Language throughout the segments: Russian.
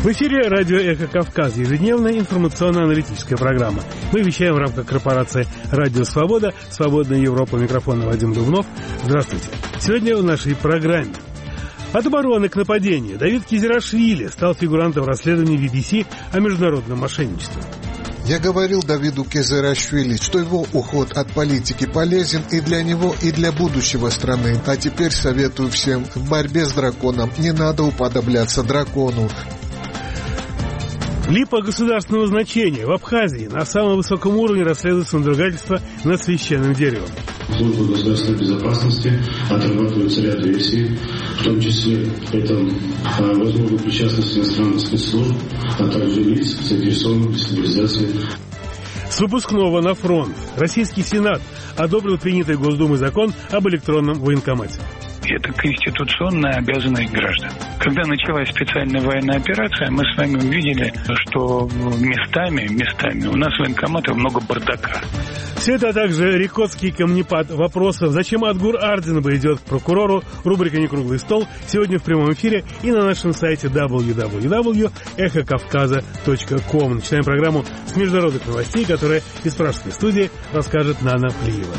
В эфире радио «Эхо Кавказ», ежедневная информационно-аналитическая программа. Мы вещаем в рамках корпорации «Радио Свобода», «Свободная Европа», микрофон Вадим Дубнов. Здравствуйте. Сегодня в нашей программе. От обороны к нападению. Давид Кизерашвили стал фигурантом расследования BBC о международном мошенничестве. Я говорил Давиду Кизерашвили, что его уход от политики полезен и для него, и для будущего страны. А теперь советую всем, в борьбе с драконом не надо уподобляться дракону. Липа государственного значения. В Абхазии на самом высоком уровне расследуется надругательство над священным деревом. Служба государственной безопасности отрабатывается ряд версий, в том числе это возможно причастность иностранных спецслужб, а также лиц, заинтересованных в дестабилизации. С выпускного на фронт. Российский Сенат одобрил принятый Госдумой закон об электронном военкомате. Это конституционная обязанность граждан. Когда началась специальная военная операция, мы с вами увидели, что местами у нас военкоматов много бардака. Все это, а также рекотский камнепад вопросов, зачем Адгур Ардинба идет к прокурору, рубрика «Некруглый стол» сегодня в прямом эфире и на нашем сайте www.эхокавказа.ком. Начинаем программу с международных новостей, которые из пражской студии расскажет Нана Плиева.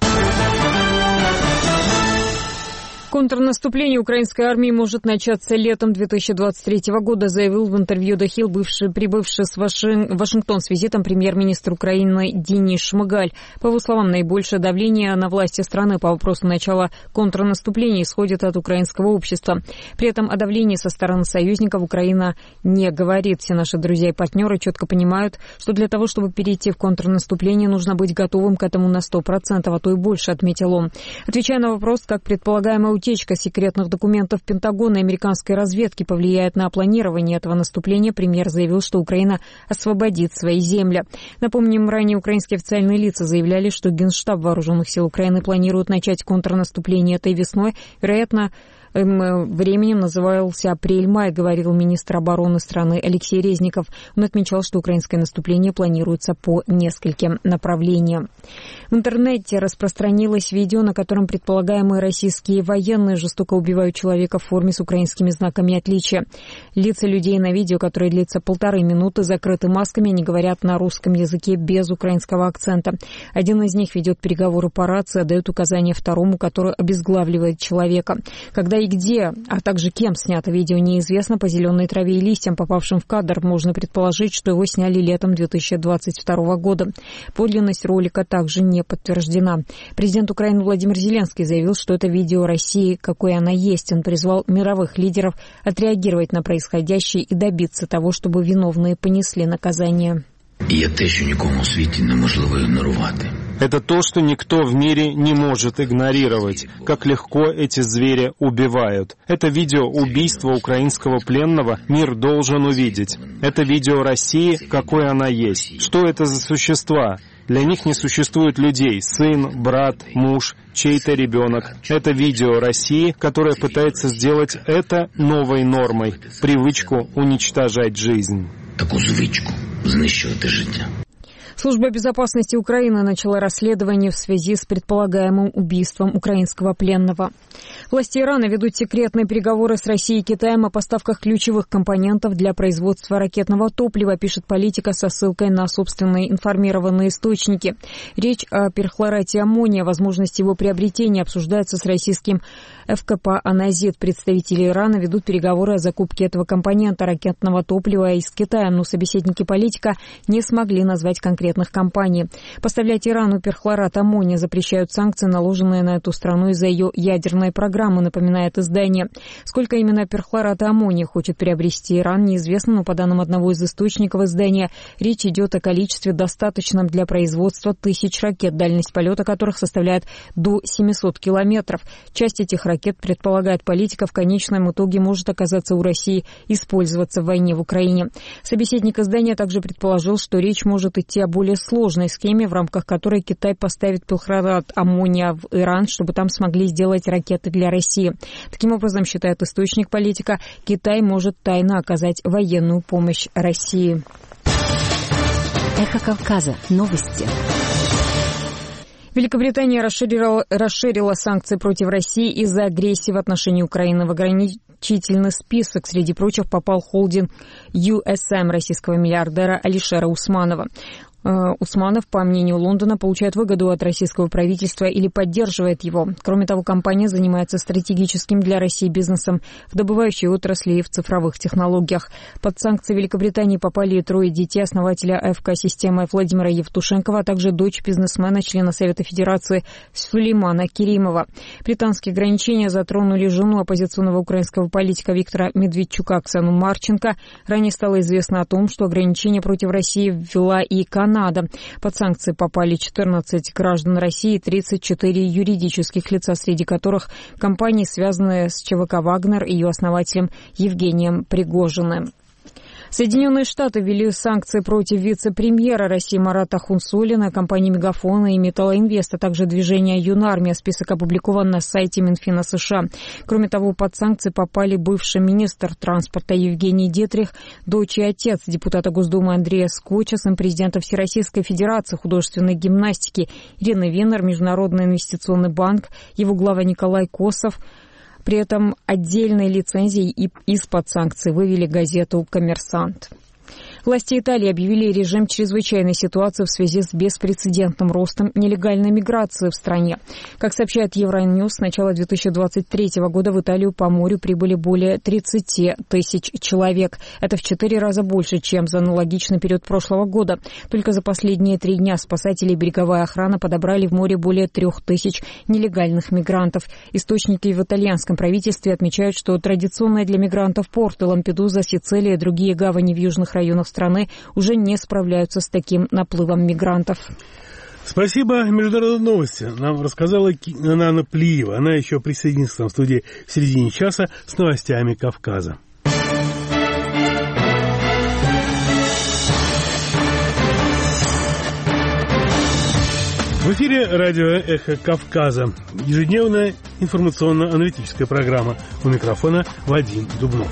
Контрнаступление украинской армии может начаться летом 2023 года, заявил в интервью The Hill прибывший в Вашингтон с визитом премьер-министр Украины Денис Шмыгаль. По его словам, наибольшее давление на власти страны по вопросу начала контрнаступления исходит от украинского общества. При этом о давлении со стороны союзников Украина не говорит. Все наши друзья и партнеры четко понимают, что для того, чтобы перейти в контрнаступление, нужно быть готовым к этому на 100%, а то и больше, отметил он. Отвечая на вопрос, как предполагаемая утечка секретных документов Пентагона и американской разведки повлияет на планирование этого наступления, премьер заявил, что Украина освободит свои земли. Напомним, ранее украинские официальные лица заявляли, что Генштаб Вооруженных сил Украины планирует начать контрнаступление этой весной. Вероятно, временем назывался апрель-май, говорил министр обороны страны Алексей Резников. Он отмечал, что украинское наступление планируется по нескольким направлениям. В интернете распространилось видео, на котором предполагаемые российские военные жестоко убивают человека в форме с украинскими знаками отличия. Лица людей на видео, которое длится 1,5 минуты, закрыты масками, они говорят на русском языке без украинского акцента. Один из них ведет переговоры по рации, отдает указания второму, который обезглавливает человека. Когда и где, а также кем снято видео, неизвестно. По зеленой траве и листьям, попавшим в кадр, можно предположить, что его сняли летом 2022 года. Подлинность ролика также не подтверждена. Президент Украины Владимир Зеленский заявил, что это видео России, какой она есть. Он призвал мировых лидеров отреагировать на происходящее и добиться того, чтобы виновные понесли наказание. Это то, что никто в мире не может игнорировать. Как легко эти звери убивают. Это видео убийства украинского пленного мир должен увидеть. Это видео России, какой она есть. Что это за существа? Для них не существует людей. Сын, брат, муж, чей-то ребенок. Это видео России, которая пытается сделать это новой нормой. Привычку уничтожать жизнь. Таку звичку знищувати життя. Служба безопасности Украины начала расследование в связи с предполагаемым убийством украинского пленного. Власти Ирана ведут секретные переговоры с Россией и Китаем о поставках ключевых компонентов для производства ракетного топлива, пишет Политика со ссылкой на собственные информированные источники. Речь о перхлорате аммония, возможности его приобретения обсуждается с российским ФКП «Аназит». Представители Ирана ведут переговоры о закупке этого компонента ракетного топлива из Китая, но собеседники Политика не смогли назвать конкретных компаний. Поставлять Ирану перхлорат аммония запрещают санкции, наложенные на эту страну из-за ее ядерной программы, напоминает издание. Сколько именно перхлората аммония хочет приобрести Иран, неизвестно, но по данным одного из источников издания, речь идет о количестве, достаточном для производства 1000 ракет, дальность полета которых составляет до 700 километров. Часть этих ракет, предполагает Политика, в конечном итоге может оказаться у России использоваться в войне в Украине. Собеседник издания также предположил, что речь может идти о более сложной схеме, в рамках которой Китай поставит перхлорат аммония в Иран, чтобы там смогли сделать ракеты для России. Таким образом, считает источник Политика, Китай может тайно оказать военную помощь России. Эхо Кавказа. Новости. Великобритания расширила санкции против России из-за агрессии в отношении Украины. В ограничительный список, среди прочих, попал холдинг USM российского миллиардера Алишера Усманова. Усманов, по мнению Лондона, получает выгоду от российского правительства или поддерживает его. Кроме того, компания занимается стратегическим для России бизнесом в добывающей отрасли и в цифровых технологиях. Под санкции Великобритании попали 3 детей основателя АФК-системы Владимира Евтушенкова, а также дочь бизнесмена, члена Совета Федерации Сулеймана Керимова. Британские ограничения затронули жену оппозиционного украинского политика Виктора Медведчука Оксану Марченко. Ранее стало известно о том, что ограничения против России ввела и Канада. Под санкции попали 14 граждан России и 34 юридических лица, среди которых компании, связанные с ЧВК «Вагнер» и ее основателем Евгением Пригожиным. Соединенные Штаты ввели санкции против вице-премьера России Марата Хунсуллина, компании «Мегафон» и «Металлоинвест», а также движения «Юнармия». Список опубликован на сайте Минфина США. Кроме того, под санкции попали бывший министр транспорта Евгений Детрих, дочь и отец депутата Госдумы Андрея Скотча, сын президента Всероссийской Федерации художественной гимнастики Ирины Венер, Международный инвестиционный банк, его глава Николай Косов. При этом отдельной лицензией из-под санкций вывели газету «Коммерсант». Власти Италии объявили режим чрезвычайной ситуации в связи с беспрецедентным ростом нелегальной миграции в стране. Как сообщает Евроньюз, с начала 2023 года в Италию по морю прибыли более 30 тысяч человек. Это в 4 раза больше, чем за аналогичный период прошлого года. Только за последние 3 дня спасатели и береговая охрана подобрали в море более 3000 нелегальных мигрантов. Источники в итальянском правительстве отмечают, что традиционные для мигрантов порты Лампедуза, Сицилия и другие гавани в южных районах страны уже не справляются с таким наплывом мигрантов. Спасибо. Международные новости нам рассказала Нана Плиева. Она еще присоединится к нам в студии в середине часа с новостями Кавказа. В эфире радио «Эхо Кавказа». Ежедневная информационно-аналитическая программа. У микрофона Вадим Дубнов.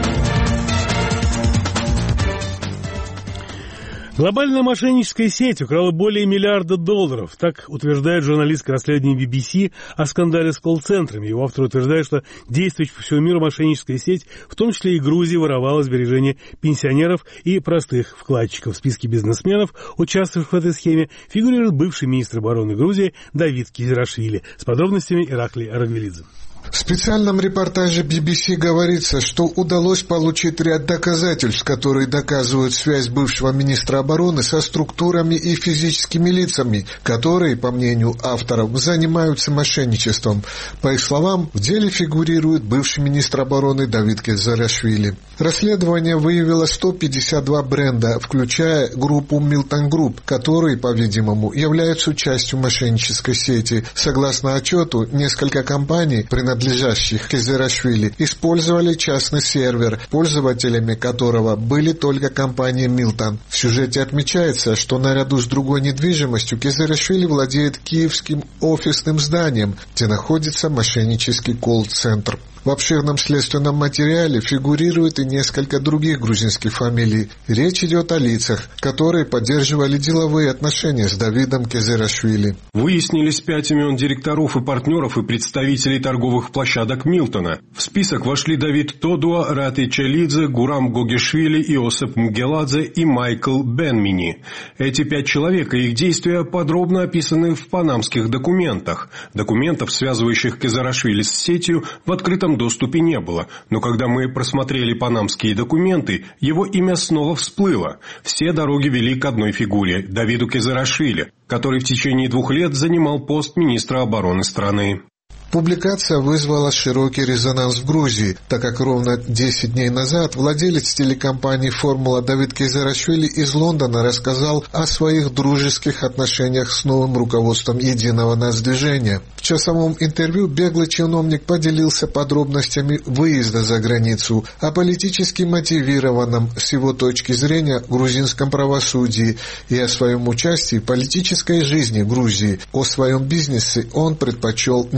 Глобальная мошенническая сеть украла более $1 миллиарда. Так утверждает журналистское расследование BBC о скандале с колл-центрами. Его автор утверждает, что действующая по всему миру мошенническая сеть, в том числе и Грузии, воровала сбережения пенсионеров и простых вкладчиков. В списке бизнесменов, участвовавших в этой схеме, фигурирует бывший министр обороны Грузии Давид Кизерашвили. С подробностями Ираклий Арагвелидзе. В специальном репортаже BBC говорится, что удалось получить ряд доказательств, которые доказывают связь бывшего министра обороны со структурами и физическими лицами, которые, по мнению авторов, занимаются мошенничеством. По их словам, в деле фигурирует бывший министр обороны Давид Кизерашвили. Расследование выявило 152 бренда, включая группу Milton Group, которые, по-видимому, являются частью мошеннической сети. Согласно отчету, несколько компаний, принадлежащих Кизерашвили, использовали частный сервер, пользователями которого были только компании Milton. В сюжете отмечается, что наряду с другой недвижимостью Кизерашвили владеет киевским офисным зданием, где находится мошеннический колл-центр. В обширном следственном материале фигурирует и несколько других грузинских фамилий. Речь идет о лицах, которые поддерживали деловые отношения с Давидом Кизерашвили. Выяснились 5 имен директоров и партнеров и представителей торговых площадок Милтона. В список вошли Давид Тодуа, Рати Челидзе, Гурам Гогишвили, Иосип Мгеладзе и Майкл Бенмини. Эти 5 человек и их действия подробно описаны в панамских документах. Документов, связывающих Кизерашвили с сетью, в открытом доступе не было, но когда мы просмотрели панамские документы, его имя снова всплыло. Все дороги вели к одной фигуре – Давиду Кизерашвили, который в течение 2 лет занимал пост министра обороны страны. Публикация вызвала широкий резонанс в Грузии, так как ровно 10 дней назад владелец телекомпании «Формула» Давид Кизерашвили из Лондона рассказал о своих дружеских отношениях с новым руководством Единого нацдвижения. В часовом интервью беглый чиновник поделился подробностями выезда за границу, о политически мотивированном, с его точки зрения, грузинском правосудии и о своем участии в политической жизни Грузии. О своем бизнесе он предпочел не рассказывать.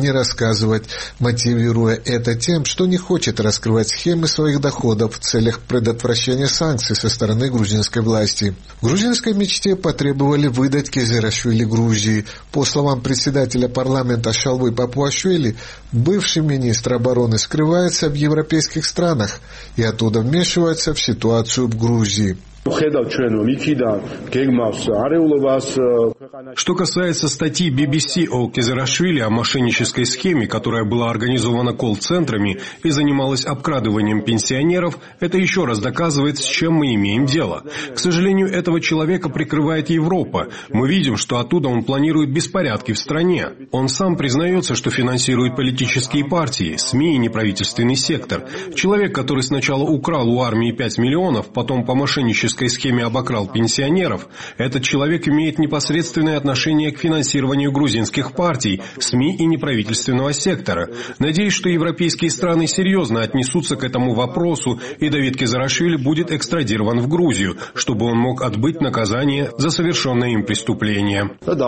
рассказывать, мотивируя это тем, что не хочет раскрывать схемы своих доходов в целях предотвращения санкций со стороны грузинской власти. В грузинской мечте потребовали выдать Кизерашвили Грузии. По словам председателя парламента Шалвы Папуашвили, бывший министр обороны скрывается в европейских странах и оттуда вмешивается в ситуацию в Грузии. Что касается статьи BBC о Кизерашвили о мошеннической схеме, которая была организована колл-центрами и занималась обкрадыванием пенсионеров, это еще раз доказывает, с чем мы имеем дело. К сожалению, этого человека прикрывает Европа. Мы видим, что оттуда он планирует беспорядки в стране. Он сам признается, что финансирует политические партии, СМИ и неправительственный сектор. Человек, который сначала украл у армии 5 миллионов, потом по мошеннической схеме обокрал пенсионеров, этот человек имеет непосредственное отношение к финансированию грузинских партий, СМИ и неправительственного сектора. Надеюсь, что европейские страны серьезно отнесутся к этому вопросу, и Давид Кизерашвили будет экстрадирован в Грузию, чтобы он мог отбыть наказание за совершенное им преступление.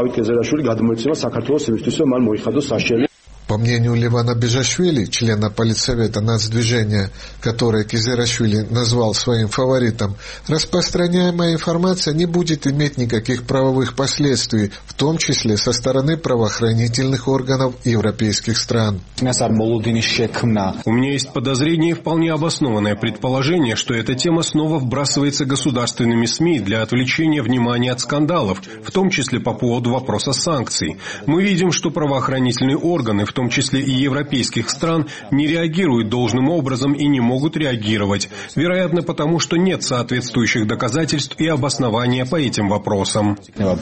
По мнению Левана Бежашвили, члена политсовета нацдвижения, которое Кизерашвили назвал своим фаворитом, распространяемая информация не будет иметь никаких правовых последствий, в том числе со стороны правоохранительных органов европейских стран. У меня есть подозрение и вполне обоснованное предположение, что эта тема снова вбрасывается государственными СМИ для отвлечения внимания от скандалов, в том числе по поводу вопроса санкций. Мы видим, что правоохранительные органы, в том числе и европейских стран, не реагируют должным образом и не могут реагировать. Вероятно, потому что нет соответствующих доказательств и обоснования по этим вопросам.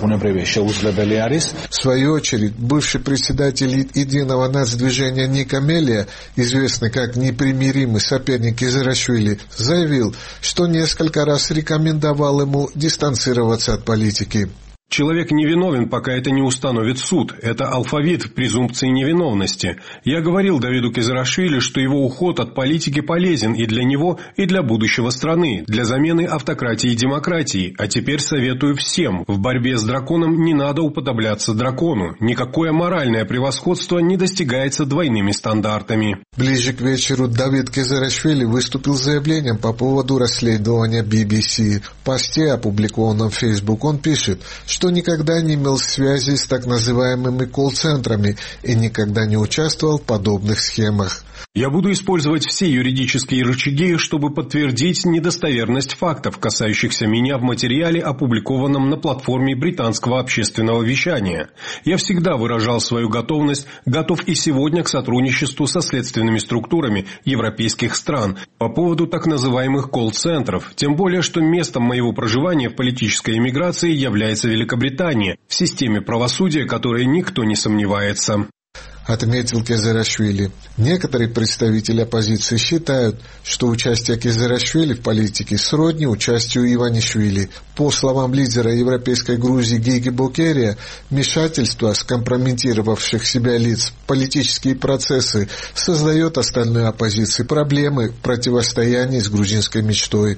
В свою очередь, бывший председатель единого нацдвижения Ника Мелия, известный как непримиримый соперник Кизерашвили, заявил, что несколько раз рекомендовал ему дистанцироваться от политики. Человек невиновен, пока это не установит суд. Это алфавит презумпции невиновности. Я говорил Давиду Кизерашвили, что его уход от политики полезен и для него, и для будущего страны, для замены автократии и демократии. А теперь советую всем, в борьбе с драконом не надо уподобляться дракону. Никакое моральное превосходство не достигается двойными стандартами. Ближе к вечеру Давид Кизерашвили выступил с заявлением по поводу расследования BBC. В посте, опубликованном в Facebook, он пишет, что никогда не имел связи с так называемыми колл-центрами и никогда не участвовал в подобных схемах. Я буду использовать все юридические рычаги, чтобы подтвердить недостоверность фактов, касающихся меня в материале, опубликованном на платформе британского общественного вещания. Я всегда выражал свою готовность, готов и сегодня к сотрудничеству со следственными структурами европейских стран по поводу так называемых колл-центров, тем более, что местом моего проживания в политической эмиграции является Великобритания, в системе правосудия, которой никто не сомневается. Отметил Кизерашвили. Некоторые представители оппозиции считают, что участие Кизерашвили в политике сродни участию Иванишвили. По словам лидера европейской Грузии Гиги Бокерия, вмешательство скомпрометировавших себя лиц в политические процессы создает остальной оппозиции проблемы в противостоянии с грузинской мечтой.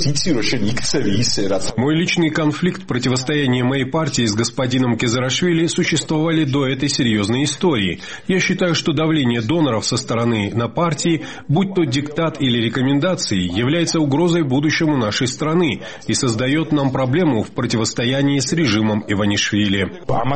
Мой личный конфликт, противостояние моей партии с господином Кизерашвили существовали до этой серьезной истории. Я считаю, что давление доноров со стороны на партии, будь то диктат или рекомендации, является угрозой будущему нашей страны и создает нам проблему в противостоянии с режимом Иванишвили.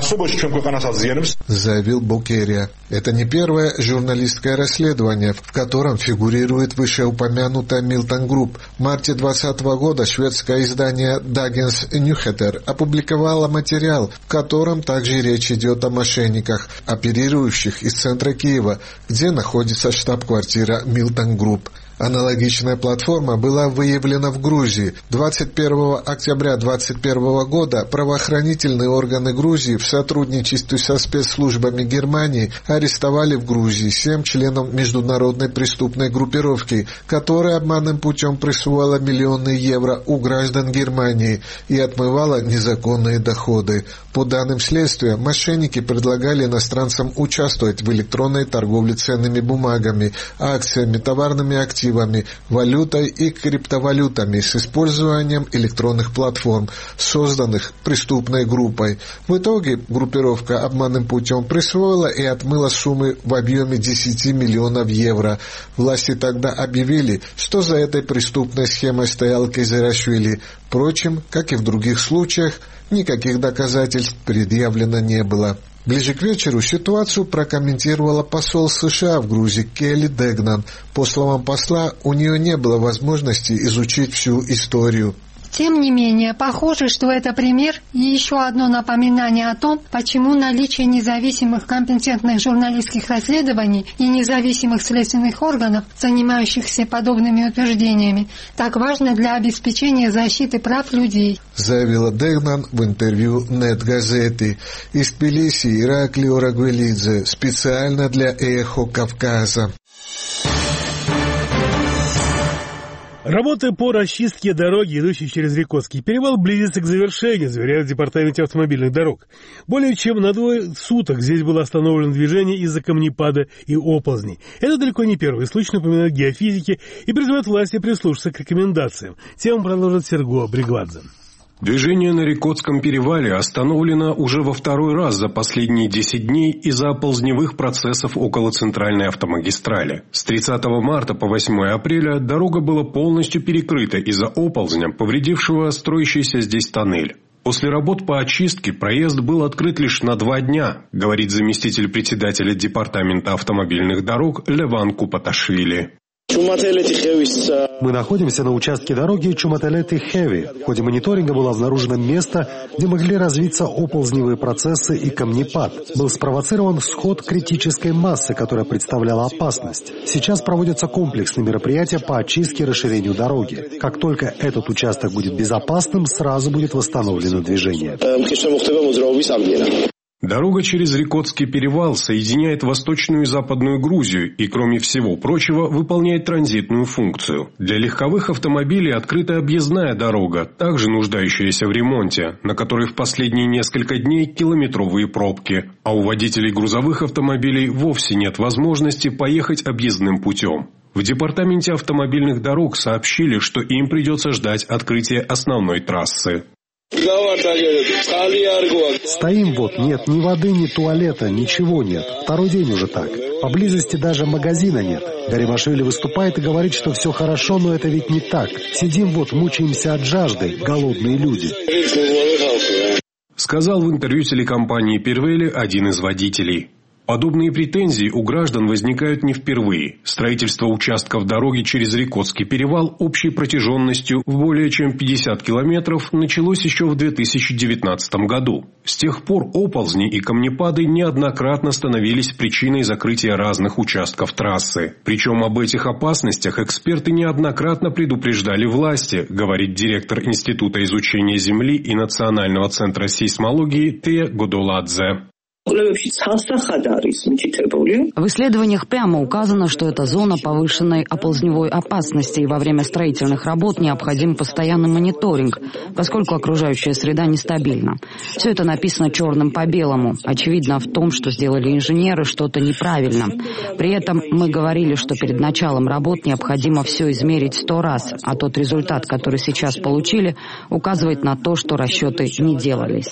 Заявил Бокерия. Это не первое журналистское расследование, в котором фигурирует вышеупомянутая Milton Group. В марте 2020 года шведское издание Dagens Nyheter опубликовало материал, в котором также речь идет о мошенниках, оперирующих из центра Киева, где находится штаб-квартира Milton Group. Аналогичная платформа была выявлена в Грузии. 21 октября 2021 года правоохранительные органы Грузии в сотрудничестве со спецслужбами Германии арестовали в Грузии 7 членов международной преступной группировки, которая обманным путем присвоила миллионы евро у граждан Германии и отмывала незаконные доходы. По данным следствия, мошенники предлагали иностранцам участвовать в электронной торговле ценными бумагами, акциями, товарными активами активами, валютой и криптовалютами с использованием электронных платформ, созданных преступной группой. В итоге группировка обманным путем присвоила и отмыла суммы в объеме 10 миллионов евро. Власти тогда объявили, что за этой преступной схемой стоял Кайзерашвили. Впрочем, как и в других случаях, никаких доказательств предъявлено не было. Ближе к вечеру ситуацию прокомментировала посол США в Грузии Келли Дегнан. По словам посла, у нее не было возможности изучить всю историю. Тем не менее, похоже, что это пример и еще одно напоминание о том, почему наличие независимых компетентных журналистских расследований и независимых следственных органов, занимающихся подобными утверждениями, так важно для обеспечения защиты прав людей, заявила Дегнан в интервью «Нет-газеты». Из Тбилиси Ираклий Орагвелидзе специально для «Эхо Кавказа». Работы по расчистке дороги, идущей через Рикотский перевал, близятся к завершению, заверяют в Департаменте автомобильных дорог. Более чем на 2 суток здесь было остановлено движение из-за камнепада и оползней. Это далеко не первый случай, напоминает геофизики, и призывает власти прислушаться к рекомендациям. Тему продолжит Серго Бригвадзе. Движение на Рикотском перевале остановлено уже во 2-й раз за последние 10 дней из-за оползневых процессов около центральной автомагистрали. С 30 марта по 8 апреля дорога была полностью перекрыта из-за оползня, повредившего строящийся здесь тоннель. После работ по очистке проезд был открыт лишь на 2 дня, говорит заместитель председателя Департамента автомобильных дорог Леван Купаташвили. Мы находимся на участке дороги Чумателети-Хеви. В ходе мониторинга было обнаружено место, где могли развиться оползневые процессы и камнепад. Был спровоцирован сход критической массы, которая представляла опасность. Сейчас проводятся комплексные мероприятия по очистке и расширению дороги. Как только этот участок будет безопасным, сразу будет восстановлено движение. Дорога через Рикотский перевал соединяет Восточную и Западную Грузию и, кроме всего прочего, выполняет транзитную функцию. Для легковых автомобилей открыта объездная дорога, также нуждающаяся в ремонте, на которой в последние несколько дней километровые пробки, а у водителей грузовых автомобилей вовсе нет возможности поехать объездным путем. В Департаменте автомобильных дорог сообщили, что им придется ждать открытия основной трассы. Стоим вот, нет ни воды, ни туалета, ничего нет. 2-й день уже так. Поблизости даже магазина нет. Гаримашвили выступает и говорит, что все хорошо, но это ведь не так. Сидим вот, мучаемся от жажды, голодные люди. Сказал в интервью телекомпании «Первели» один из водителей. Подобные претензии у граждан возникают не впервые. Строительство участков дороги через Рикотский перевал общей протяженностью в более чем 50 километров началось еще в 2019 году. С тех пор оползни и камнепады неоднократно становились причиной закрытия разных участков трассы. Причем об этих опасностях эксперты неоднократно предупреждали власти, говорит директор Института изучения Земли и Национального центра сейсмологии Тея Годоладзе. В исследованиях прямо указано, что это зона повышенной оползневой опасности, и во время строительных работ необходим постоянный мониторинг, поскольку окружающая среда нестабильна. Все это написано черным по белому. Очевидно в том, что сделали инженеры что-то неправильно. При этом мы говорили, что перед началом работ необходимо все измерить 100 раз, а тот результат, который сейчас получили, указывает на то, что расчеты не делались.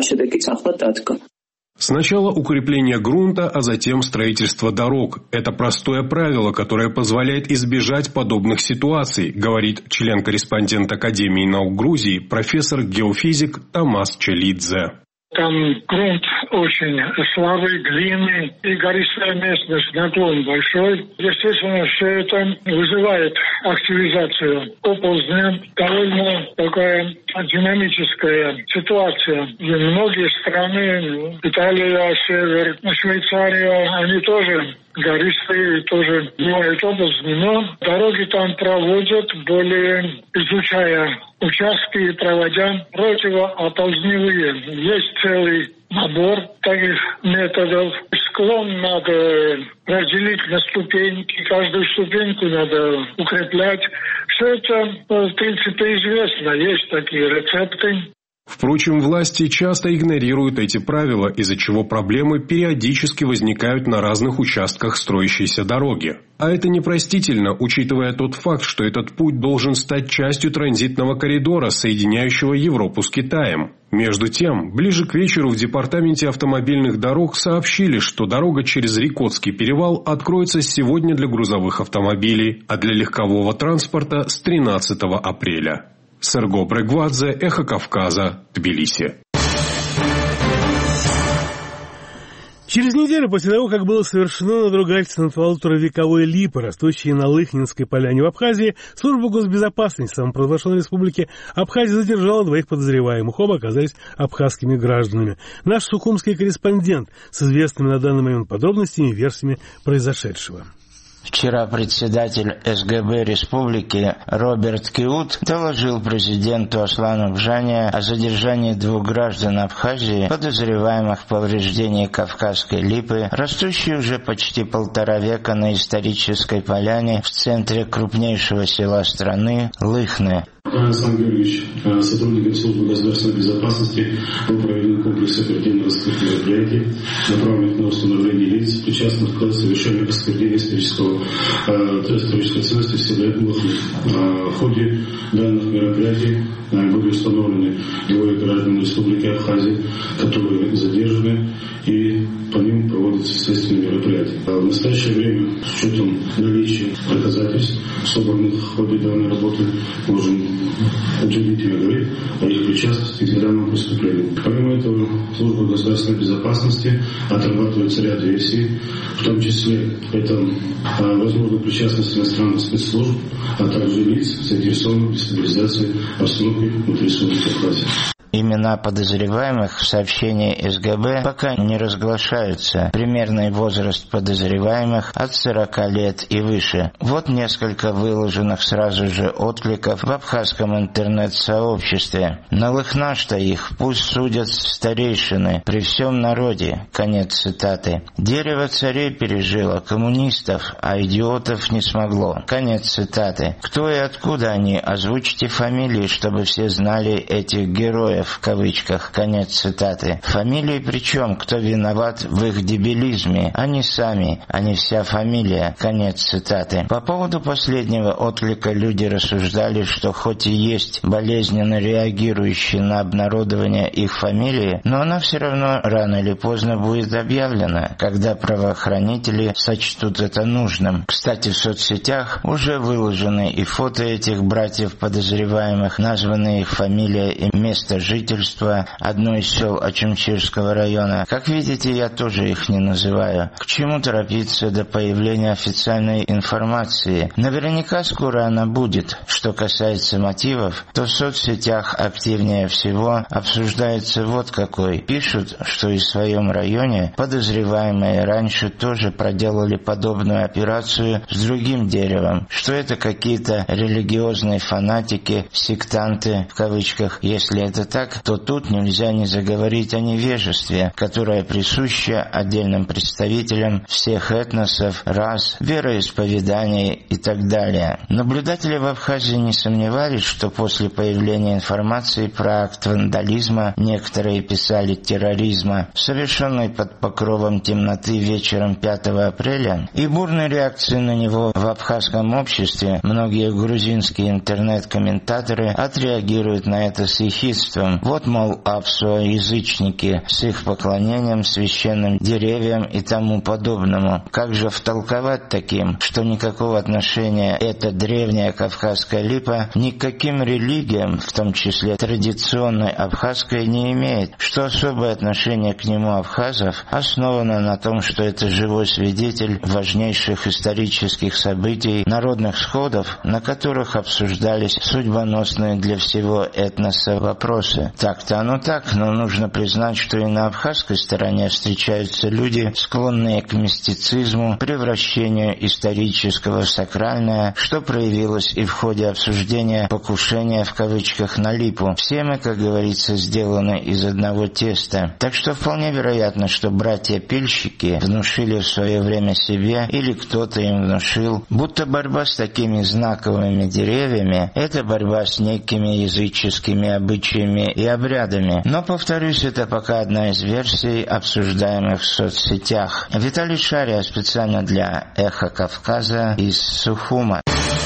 Сначала укрепление грунта, а затем строительство дорог. Это простое правило, которое позволяет избежать подобных ситуаций, говорит член-корреспондент Академии наук Грузии, профессор-геофизик Тамас Челидзе. Там грунт очень слабый, длинный, и гористая местность, наклон большой. Естественно, все это вызывает активизацию оползня. Довольно такая динамическая ситуация. И многие страны, Италия, Север, Швейцария, они тоже гористые, тоже бывают оползни, но дороги там проводят, более изучая участки, проводя противооползневые. Есть целый набор таких методов. Склон надо разделить на ступеньки, каждую ступеньку надо укреплять. Все это, в принципе, известно, есть такие рецепты. Впрочем, власти часто игнорируют эти правила, из-за чего проблемы периодически возникают на разных участках строящейся дороги. А это непростительно, учитывая тот факт, что этот путь должен стать частью транзитного коридора, соединяющего Европу с Китаем. Между тем, ближе к вечеру в Департаменте автомобильных дорог сообщили, что дорога через Рикотский перевал откроется сегодня для грузовых автомобилей, а для легкового транспорта с 13 апреля. Серго Брегвадзе, Эхо Кавказа, Тбилиси. Через неделю после того, как было совершено надругательство над полуторавековой липой, растущей на Лыхнинской поляне в Абхазии, служба госбезопасности самопровозглашенной республики Абхазия задержала 2 подозреваемых. Оба оказались абхазскими гражданами. Наш сухумский корреспондент с известными на данный момент подробностями и версиями произошедшего. Вчера председатель СГБ республики Роберт Киут доложил президенту Аслану Бжане о задержании 2 граждан Абхазии, подозреваемых в повреждении Кавказской липы, растущей уже почти 1,5 века на исторической поляне в центре крупнейшего села страны Лыхны. Александр Георгиевич, сотрудникам службы государственной безопасности был проведен комплекс оперативно-розыскных мероприятий, направленных на установление лиц, причастных к совершению осквернения исторической ценности в селе Лыхны. В ходе данных мероприятий были установлены 2 граждан Республики Абхазия, которые задержаны, и по ним проводятся следственные мероприятия. В настоящее время, с учетом наличия доказательств, собранных в ходе данной работы, можем утвердительно говорить о их причастности к данному преступлению. Помимо этого, служба государственной безопасности отрабатывается ряд версий, в том числе это возможная причастность иностранных спецслужб, а также лиц, заинтересованных в дестабилизации обстановки внутри Республики Абхазия. Имена подозреваемых в сообщении СГБ пока не разглашаются. Примерный возраст подозреваемых от 40 лет и выше. Вот несколько выложенных сразу же откликов в абхазском интернет-сообществе. На Лыхна-то их пусть судят старейшины при всем народе. Конец цитаты. Дерево царей пережило коммунистов, а идиотов не смогло. Конец цитаты. Кто и откуда они? Озвучьте фамилии, чтобы все знали этих героев. В кавычках, конец цитаты. Фамилии причем, кто виноват в их дебилизме? Они сами, а не вся фамилия, конец цитаты. По поводу последнего отклика люди рассуждали, что хоть и есть болезненно реагирующие на обнародование их фамилии, но она все равно рано или поздно будет объявлена, когда правоохранители сочтут это нужным. Кстати, в соцсетях уже выложены и фото этих братьев подозреваемых, названы их фамилия и место жительства одной из сел Очимчирского района. Как видите, я тоже их не называю. К чему торопиться до появления официальной информации? Наверняка скоро она будет. Что касается мотивов, то в соцсетях активнее всего обсуждается вот какой. Пишут, что и в своем районе подозреваемые раньше тоже проделали подобную операцию с другим деревом, что это какие-то религиозные фанатики, сектанты в кавычках. Если это так, то тут нельзя не заговорить о невежестве, которое присуще отдельным представителям всех этносов, рас, вероисповеданий и так далее. Наблюдатели в Абхазии не сомневались, что после появления информации про акт вандализма, некоторые писали терроризма, совершенный под покровом темноты вечером 5 апреля, и бурной реакции на него в абхазском обществе, многие грузинские интернет-комментаторы отреагируют на это с ехидством. Вот, мол, апсуа-язычники с их поклонением священным деревьям и тому подобному. Как же втолковать таким, что никакого отношения эта древняя кавказская липа ни к каким религиям, в том числе традиционной абхазской, не имеет, что особое отношение к нему абхазов основано на том, что это живой свидетель важнейших исторических событий, народных сходов, на которых обсуждались судьбоносные для всего этноса вопросы. Так-то оно так, но нужно признать, что и на абхазской стороне встречаются люди, склонные к мистицизму, превращению исторического в сакральное, что проявилось и в ходе обсуждения покушения в кавычках на липу. Все мы, как говорится, сделаны из одного теста. Так что вполне вероятно, что братья-пильщики внушили в свое время себе, или кто-то им внушил, будто борьба с такими знаковыми деревьями – это борьба с некими языческими обычаями ритуалами и обрядами. Но, повторюсь, это пока одна из версий, обсуждаемых в соцсетях. Виталий Шария специально для «Эхо Кавказа» из Сухума.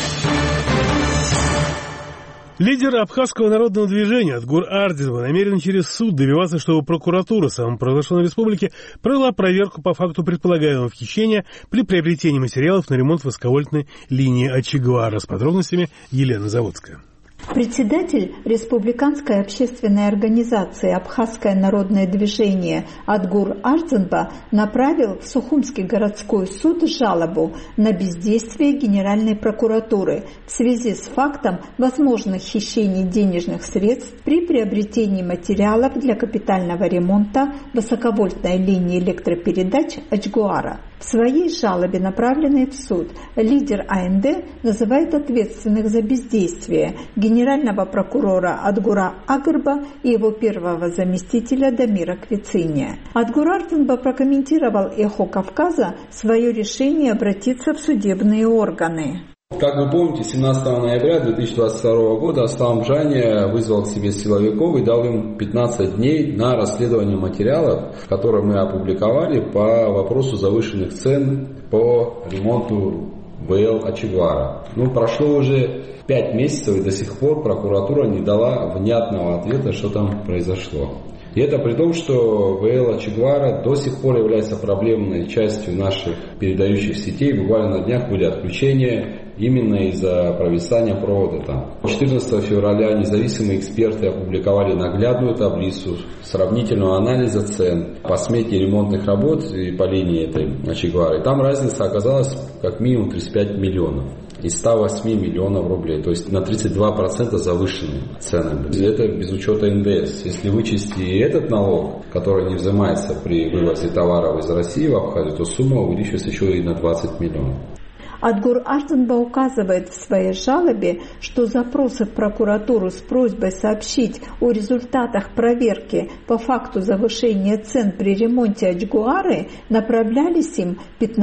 Лидер абхазского народного движения Адгур Ардзинба намерен через суд добиваться, чтобы прокуратура самопровозглашенной республики провела проверку по факту предполагаемого хищения при приобретении материалов на ремонт высоковольтной линии Ачигуара. С подробностями Елена Заводская. Председатель Республиканской общественной организации «Абхазское народное движение» Адгур Ардзинба направил в Сухумский городской суд жалобу на бездействие Генеральной прокуратуры в связи с фактом возможных хищений денежных средств при приобретении материалов для капитального ремонта высоковольтной линии электропередач Ачгуара. В своей жалобе, направленной в суд, лидер АНД называет ответственных за бездействие генерального прокурора Адгура Агырба и его первого заместителя Дамира Квициния. Адгур Ардзинба прокомментировал «Эхо Кавказа» свое решение обратиться в судебные органы. Как вы помните, 17 ноября 2022 года Аслан Бжани вызвал к себе силовиков и дал им 15 дней на расследование материалов, которые мы опубликовали по вопросу завышенных цен по ремонту ВЛ Ачигуара. Прошло уже 5 месяцев, и до сих пор прокуратура не дала внятного ответа, что там произошло. И это при том, что ВЛ Ачигуара до сих пор является проблемной частью наших передающих сетей. Буквально на днях были отключения именно из-за провисания провода там. 14 февраля независимые эксперты опубликовали наглядную таблицу сравнительного анализа цен по смете ремонтных работ и по линии этой Ачигуары. Там разница оказалась как минимум 35 миллионов. Из 108 миллионов рублей, то есть на 32% завышенные цены. Это без учета НДС. Если вычесть и этот налог, который не взимается при вывозе товаров из России в Абхазию, то сумма увеличивается еще и на 20 миллионов. Адгур Ардзинба указывает в своей жалобе, что запросы в прокуратуру с просьбой сообщить о результатах проверки по факту завышения цен при ремонте Ачгуары направлялись им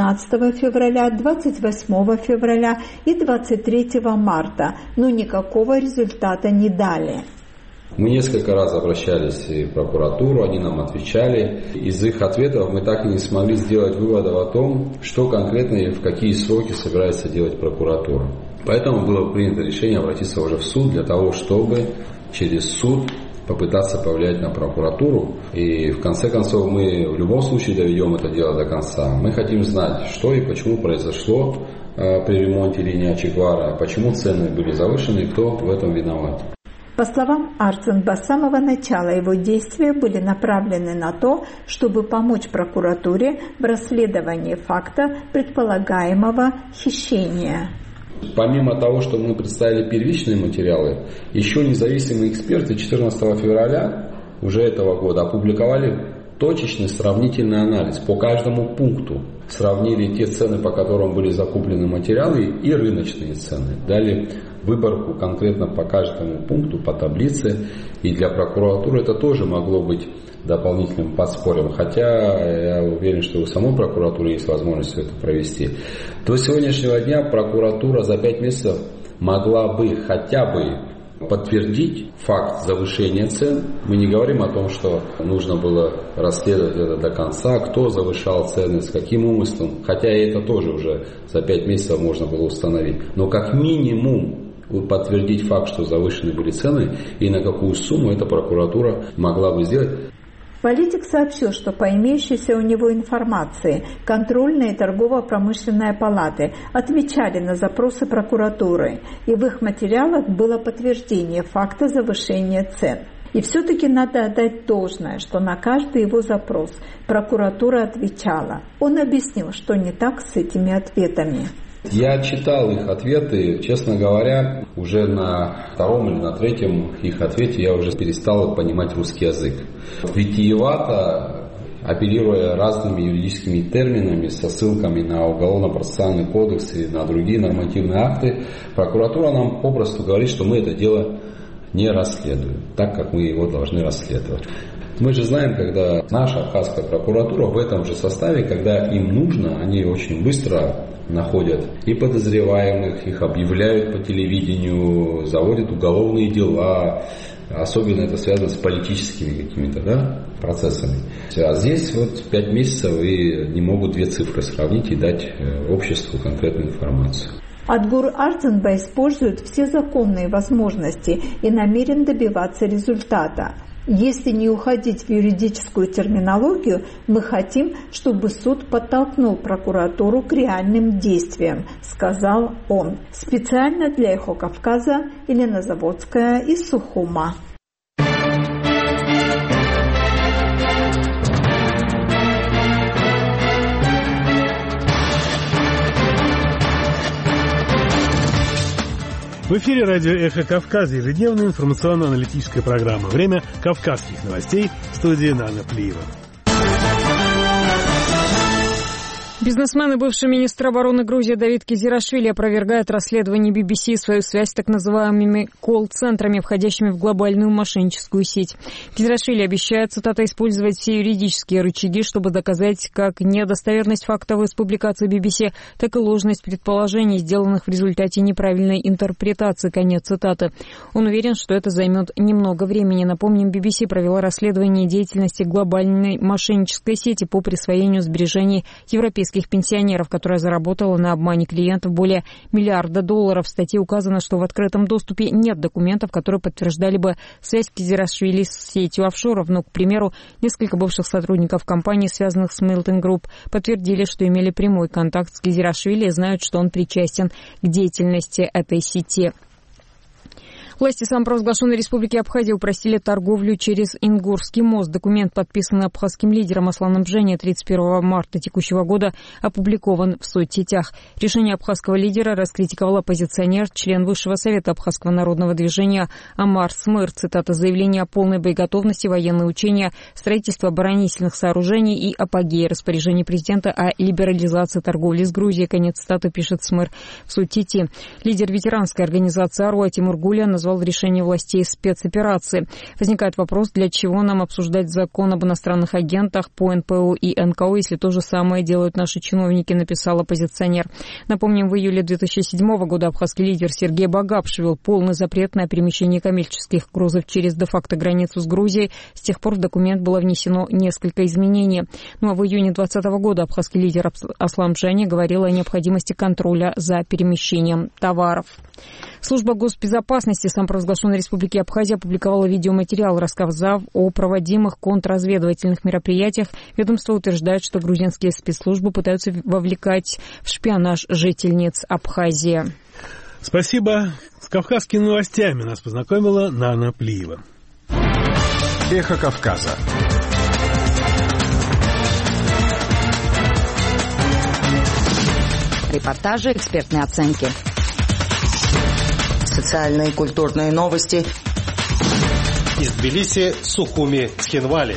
15 февраля, 28 февраля и 23 марта, но никакого результата не дали. Мы несколько раз обращались в прокуратуру, они нам отвечали. Из их ответов мы так и не смогли сделать выводов о том, что конкретно и в какие сроки собирается делать прокуратура. Поэтому было принято решение обратиться уже в суд для того, чтобы через суд попытаться повлиять на прокуратуру. И в конце концов мы в любом случае доведем это дело до конца. Мы хотим знать, что и почему произошло при ремонте линии Ачигуара, почему цены были завышены и кто в этом виноват. По словам Ардзинба, с самого начала его действия были направлены на то, чтобы помочь прокуратуре в расследовании факта предполагаемого хищения. Помимо того, что мы представили первичные материалы, еще независимые эксперты 14 февраля уже этого года опубликовали точечный сравнительный анализ по каждому пункту. Сравнили те цены, по которым были закуплены материалы, и рыночные цены. Дали выборку конкретно по каждому пункту, по таблице. И для прокуратуры это тоже могло быть дополнительным подспорьем. Хотя я уверен, что у самой прокуратуры есть возможность это провести. До сегодняшнего дня прокуратура за 5 месяцев могла бы хотя бы подтвердить факт завышения цен. Мы не говорим о том, что нужно было расследовать это до конца, кто завышал цены, с каким умыслом, хотя и это тоже уже за 5 месяцев можно было установить. Но как минимум подтвердить факт, что завышены были цены и на какую сумму эта прокуратура могла бы сделать. Политик сообщил, что по имеющейся у него информации контрольные и торгово-промышленные палаты отвечали на запросы прокуратуры, и в их материалах было подтверждение факта завышения цен. И все-таки надо отдать должное, что на каждый его запрос прокуратура отвечала. Он объяснил, что не так с этими ответами. Я читал их ответы, честно говоря, уже на втором или на третьем их ответе я уже перестал понимать русский язык. Витиевато, апеллируя разными юридическими терминами, со ссылками на Уголовно-процессуальный кодекс и на другие нормативные акты, прокуратура нам попросту говорит, что мы это дело не расследуем, так как мы его должны расследовать. Мы же знаем, когда наша абхазская прокуратура в этом же составе, когда им нужно, они очень быстро находят и подозреваемых, их объявляют по телевидению, заводят уголовные дела. Особенно это связано с политическими какими-то процессами. А здесь 5 месяцев и не могут 2 цифры сравнить и дать обществу конкретную информацию. Адгур Арцанба использует все законные возможности и намерен добиваться результата. Если не уходить в юридическую терминологию, мы хотим, чтобы суд подтолкнул прокуратуру к реальным действиям, сказал он. Специально для «Эхо Кавказа» Елена Заводская из Сухума. В эфире радио «Эхо Кавказа», ежедневная информационно-аналитическая программа. Время кавказских новостей. В студии Нана Плиева. Бизнесмен и бывший министр обороны Грузии Давид Кизирашвили опровергает расследование BBC и свою связь с так называемыми колл-центрами, входящими в глобальную мошенническую сеть. Кизирашвили обещает, цитата, использовать все юридические рычаги, чтобы доказать как недостоверность фактов из публикации BBC, так и ложность предположений, сделанных в результате неправильной интерпретации. Конец цитаты. Он уверен, что это займет немного времени. Напомним, BBC провела расследование деятельности глобальной мошеннической сети по присвоению сбережений европейских пенсионеров, которая заработала на обмане клиентов более $1 миллиарда. В статье указано, что в открытом доступе нет документов, которые подтверждали бы связь Кизирашвили с сетью офшоров. Но, к примеру, несколько бывших сотрудников компаний, связанных с Milton Group, подтвердили, что имели прямой контакт с Кизирашвили и знают, что он причастен к деятельности этой сети. Власти самопровозглашенной Республики Абхазия упростили торговлю через Ингурский мост. Документ, подписанный абхазским лидером Асланом Бжене 31 марта текущего года, опубликован в соцсетях. Решение абхазского лидера раскритиковал оппозиционер, член Высшего совета Абхазского народного движения Амар Смыр. Цитата: «Заявление о полной боеготовности, военные учения, строительство оборонительных сооружений и апогея распоряжений президента о либерализации торговли с Грузией». Конец цитаты, пишет Смыр в соцсети. Лидер ветеранской организации «Аруа» Тимур Гуля назвал решение властей спецоперации. Возникает вопрос, для чего нам обсуждать закон об иностранных агентах по НПО и НКО, если то же самое делают наши чиновники, написал оппозиционер. Напомним, в июле 2007 года абхазский лидер Сергей Багапш ввел полный запрет на перемещение коммерческих грузов через де-факто границу с Грузией. С тех пор в документ было внесено несколько изменений. Ну а в июне 2020 года абхазский лидер Аслан Бжене говорил о необходимости контроля за перемещением товаров. Служба госбезопасности самопровозглашенной Республики Абхазия опубликовала видеоматериал, рассказав о проводимых контрразведывательных мероприятиях. Ведомство утверждает, что грузинские спецслужбы пытаются вовлекать в шпионаж жительниц Абхазии. Спасибо. С кавказскими новостями нас познакомила Нана Плиева. Эхо Кавказа. Репортажи, экспертные оценки. Социальные и культурные новости. Из Тбилиси, Сухуми, Цхинвали.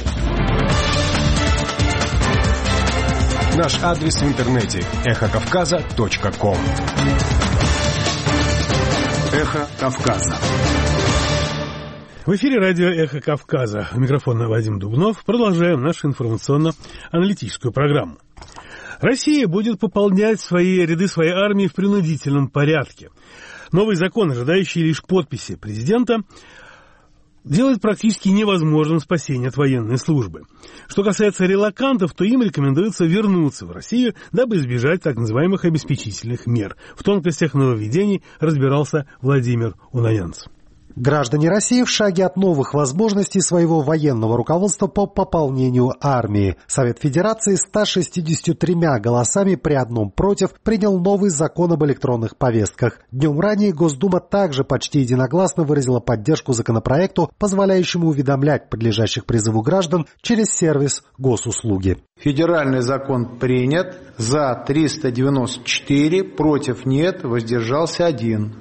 Наш адрес в интернете эхокавказа.ком. Эхо Кавказа. В эфире радио «Эхо Кавказа». У микрофона Вадим Дубнов. Продолжаем нашу информационно-аналитическую программу. Россия будет пополнять ряды своей армии в принудительном порядке. Новый закон, ожидающий лишь подписи президента, делает практически невозможным спасение от военной службы. Что касается релокантов, то им рекомендуется вернуться в Россию, дабы избежать так называемых обеспечительных мер. В тонкостях нововведений разбирался Владимир Унанянц. Граждане России в шаге от новых возможностей своего военного руководства по пополнению армии. Совет Федерации 163 голосами при одном против принял новый закон об электронных повестках. Днем ранее Госдума также почти единогласно выразила поддержку законопроекту, позволяющему уведомлять подлежащих призыву граждан через сервис госуслуги. Федеральный закон принят, за 394, против нет, воздержался 1.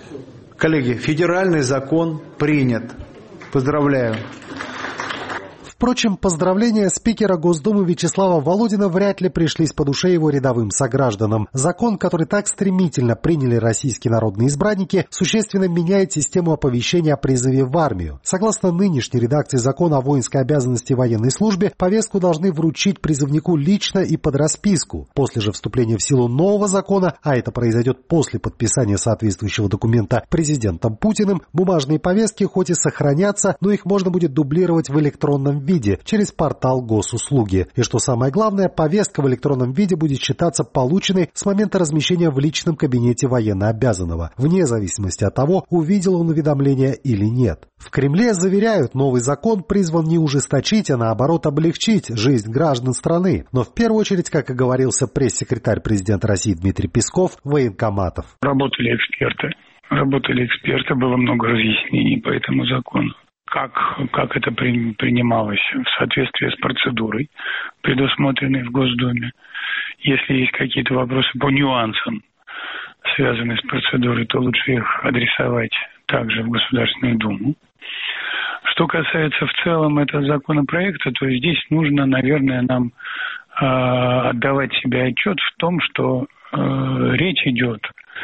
Коллеги, федеральный закон принят. Поздравляю. Впрочем, поздравления спикера Госдумы Вячеслава Володина вряд ли пришлись по душе его рядовым согражданам. Закон, который так стремительно приняли российские народные избранники, существенно меняет систему оповещения о призыве в армию. Согласно нынешней редакции закона о воинской обязанности и военной службе, повестку должны вручить призывнику лично и под расписку. После же вступления в силу нового закона, а это произойдет после подписания соответствующего документа президентом Путиным, бумажные повестки хоть и сохранятся, но их можно будет дублировать в электронном виде через портал госуслуги. И что самое главное, повестка в электронном виде будет считаться полученной с момента размещения в личном кабинете военнообязанного, вне зависимости от того, увидел он уведомление или нет. В Кремле заверяют, новый закон призван не ужесточить, а наоборот облегчить жизнь граждан страны. Но в первую очередь, как и говорился пресс-секретарь президента России Дмитрий Песков, военкоматов. Работали эксперты, было много разъяснений по этому закону. Как это принималось в соответствии с процедурой, предусмотренной в Госдуме. Если есть какие-то вопросы по нюансам, связанные с процедурой, то лучше их адресовать также в Государственную Думу. Что касается в целом этого законопроекта, то здесь нужно, наверное, нам отдавать себе отчет в том, что речь идет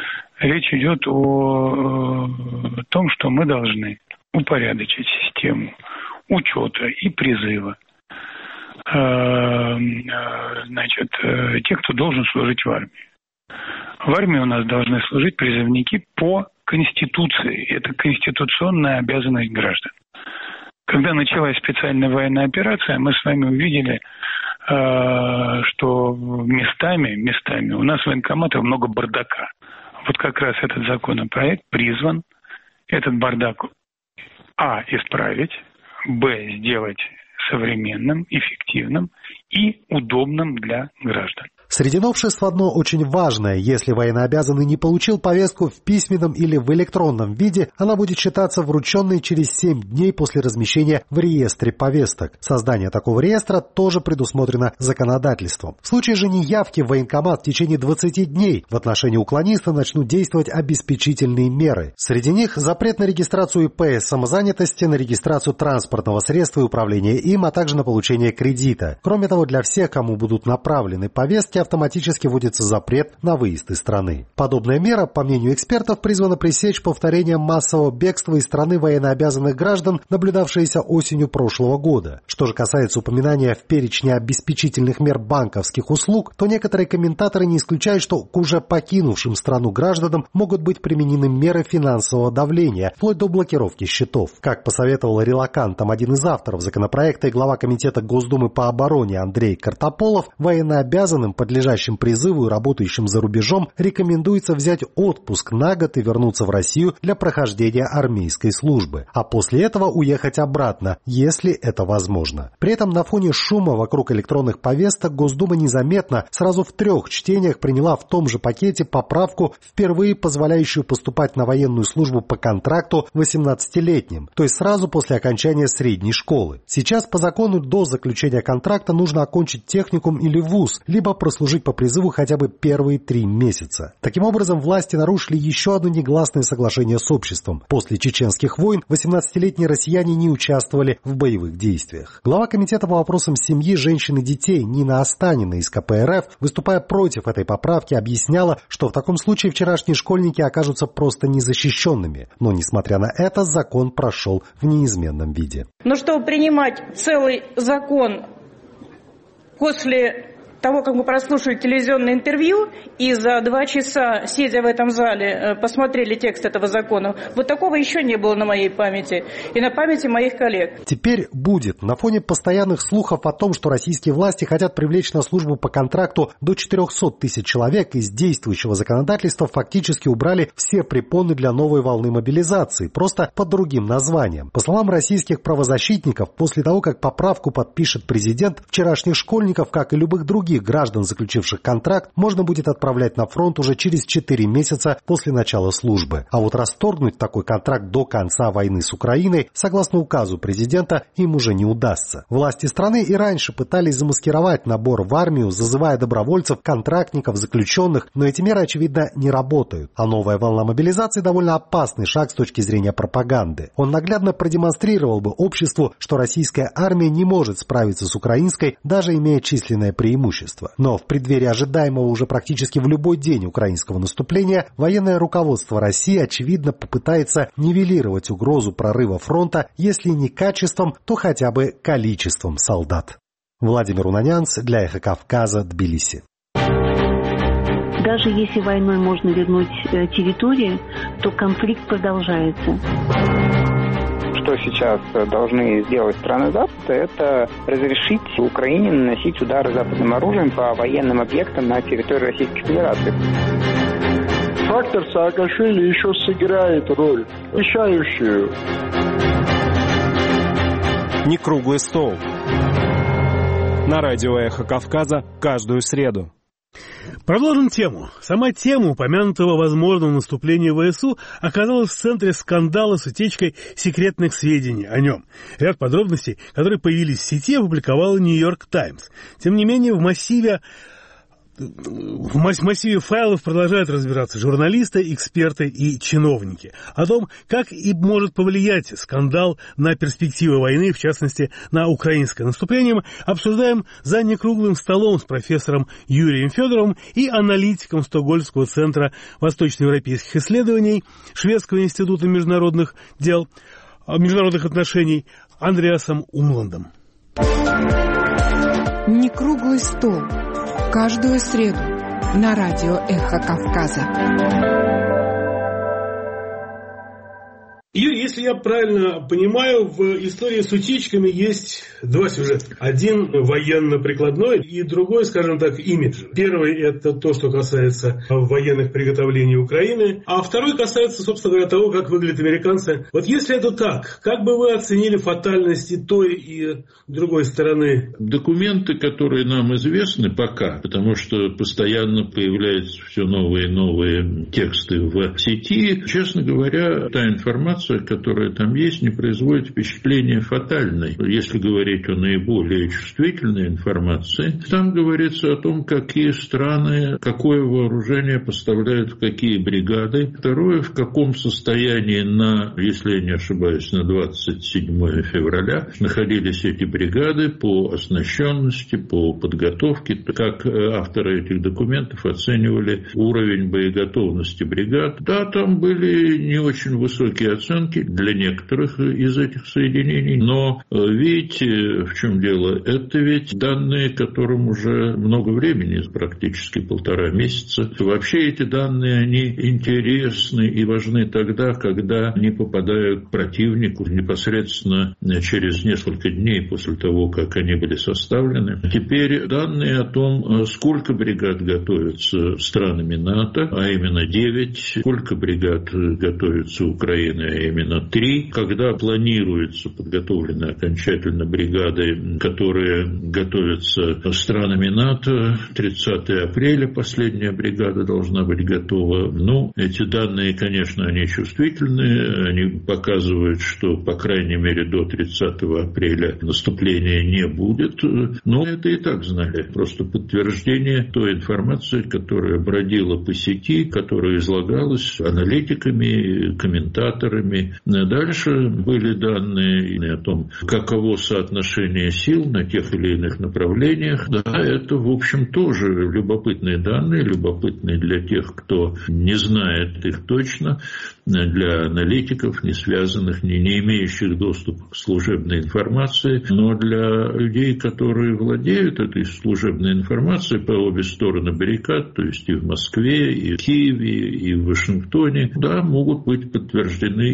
о том, что мы должны упорядочить систему учета и призыва тех, кто должен служить в армии. В армии у нас должны служить призывники по Конституции. Это конституционная обязанность граждан. Когда началась специальная военная операция, мы с вами увидели, что местами у нас в военкоматах много бардака. Вот как раз этот законопроект призван этот бардак исправить, сделать современным, эффективным и удобным для граждан. Среди новшеств одно очень важное. Если военнообязанный не получил повестку в письменном или в электронном виде, она будет считаться врученной через 7 дней после размещения в реестре повесток. Создание такого реестра тоже предусмотрено законодательством. В случае же неявки в военкомат в течение 20 дней в отношении уклониста начнут действовать обеспечительные меры. Среди них запрет на регистрацию ИП самозанятости, на регистрацию транспортного средства и управление им, а также на получение кредита. Кроме того, для всех, кому будут направлены повестки, автоматически вводится запрет на выезд из страны. Подобная мера, по мнению экспертов, призвана пресечь повторение массового бегства из страны военнообязанных граждан, наблюдавшееся осенью прошлого года. Что же касается упоминания в перечне обеспечительных мер банковских услуг, то некоторые комментаторы не исключают, что к уже покинувшим страну гражданам могут быть применены меры финансового давления, вплоть до блокировки счетов. Как посоветовал релокантам один из авторов законопроекта и глава Комитета Госдумы по обороне Андрей Картополов, военнообязанным, подлежащим призыву и работающим за рубежом, рекомендуется взять отпуск на год и вернуться в Россию для прохождения армейской службы, а после этого уехать обратно, если это возможно. При этом на фоне шума вокруг электронных повесток Госдума незаметно сразу в 3 чтениях приняла в том же пакете поправку, впервые позволяющую поступать на военную службу по контракту 18-летним, то есть сразу после окончания средней школы. Сейчас по закону до заключения контракта нужно окончить техникум или вуз, либо прослужить по призыву хотя бы первые 3 месяца. Таким образом, власти нарушили еще одно негласное соглашение с обществом. После чеченских войн 18-летние россияне не участвовали в боевых действиях. Глава Комитета по вопросам семьи, женщин и детей Нина Останина из КПРФ, выступая против этой поправки, объясняла, что в таком случае вчерашние школьники окажутся просто незащищенными. Но, несмотря на это, закон прошел в неизменном виде. Но чтобы принимать целый закон после того, как мы прослушали телевизионное интервью и за 2 часа, сидя в этом зале, посмотрели текст этого закона, вот такого еще не было на моей памяти и на памяти моих коллег. Теперь будет. На фоне постоянных слухов о том, что российские власти хотят привлечь на службу по контракту до 400 тысяч человек, из действующего законодательства фактически убрали все препоны для новой волны мобилизации, просто под другим названием. По словам российских правозащитников, после того, как поправку подпишет президент, вчерашних школьников, как и любых других других граждан, заключивших контракт, можно будет отправлять на фронт уже через 4 месяца после начала службы. А вот расторгнуть такой контракт до конца войны с Украиной, согласно указу президента, им уже не удастся. Власти страны и раньше пытались замаскировать набор в армию, зазывая добровольцев, контрактников, заключенных, но эти меры, очевидно, не работают. А новая волна мобилизации довольно опасный шаг с точки зрения пропаганды. Он наглядно продемонстрировал бы обществу, что российская армия не может справиться с украинской, даже имея численное преимущество. Но в преддверии ожидаемого уже практически в любой день украинского наступления, военное руководство России, очевидно, попытается нивелировать угрозу прорыва фронта, если не качеством, то хотя бы количеством солдат. Владимир Унанянц для «Эхо Кавказа», Тбилиси. Даже если войной можно вернуть территории, то конфликт продолжается. Что сейчас должны сделать страны Запада, это разрешить Украине наносить удары западным оружием по военным объектам на территории Российской Федерации. Фактор Саакашвили еще сыграет роль, решающую. Не круглый стол. На радио «Эхо Кавказа» каждую среду. Продолжим тему. Сама тема упомянутого возможного наступления ВСУ оказалась в центре скандала с утечкой секретных сведений о нем. Ряд подробностей, которые появились в сети, опубликовал «Нью-Йорк Таймс». Тем не менее, в массиве файлов продолжают разбираться журналисты, эксперты и чиновники о том, как и может повлиять скандал на перспективы войны, в частности, на украинское наступление, обсуждаем за некруглым столом с профессором Юрием Федоровым и аналитиком Стокгольмского центра восточноевропейских исследований Шведского института международных отношений Андреасом Умландом. Некруглый стол. Каждую среду на радио «Эхо Кавказа». Юрий, если я правильно понимаю, в истории с утечками есть два сюжета. Один военно-прикладной и другой, скажем так, имиджевый. Первый – это то, что касается военных приготовлений Украины, а второй касается, собственно говоря, того, как выглядят американцы. Вот если это так, как бы вы оценили фатальность и той, и другой стороны? Документы, которые нам известны пока, потому что постоянно появляются все новые и новые тексты в сети, честно говоря, та информация, которая там есть, не производит впечатления фатальной. Если говорить о наиболее чувствительной информации, там говорится о том, какие страны, какое вооружение поставляют в какие бригады. Второе, в каком состоянии если я не ошибаюсь, на 27 февраля находились эти бригады по оснащенности, по подготовке, как авторы этих документов оценивали уровень боеготовности бригад. Да, там были не очень высокие оценки для некоторых из этих соединений, но видите, в чем дело? Это ведь данные, которым уже много времени, практически 1,5 месяца. Вообще эти данные, они интересны и важны тогда, когда они попадают к противнику непосредственно через несколько дней после того, как они были составлены. Теперь данные о том, сколько бригад готовятся странами НАТО, а именно 9, сколько бригад готовится Украина, а именно 3, когда планируются подготовлены окончательно бригады, которые готовятся странами НАТО. 30 апреля последняя бригада должна быть готова. Эти данные, конечно, они чувствительные, они показывают, что, по крайней мере, до 30 апреля наступления не будет. Но это и так знали. Просто подтверждение той информации, которая бродила по сети, которая излагалась аналитиками, комментаторами. Дальше были данные о том, каково соотношение сил на тех или иных направлениях. Да, это, в общем, тоже любопытные данные, любопытные для тех, кто не знает их точно, для аналитиков, не связанных, не имеющих доступа к служебной информации, но для людей, которые владеют этой служебной информацией по обе стороны баррикад, то есть и в Москве, и в Киеве, и в Вашингтоне, да, могут быть подтверждены их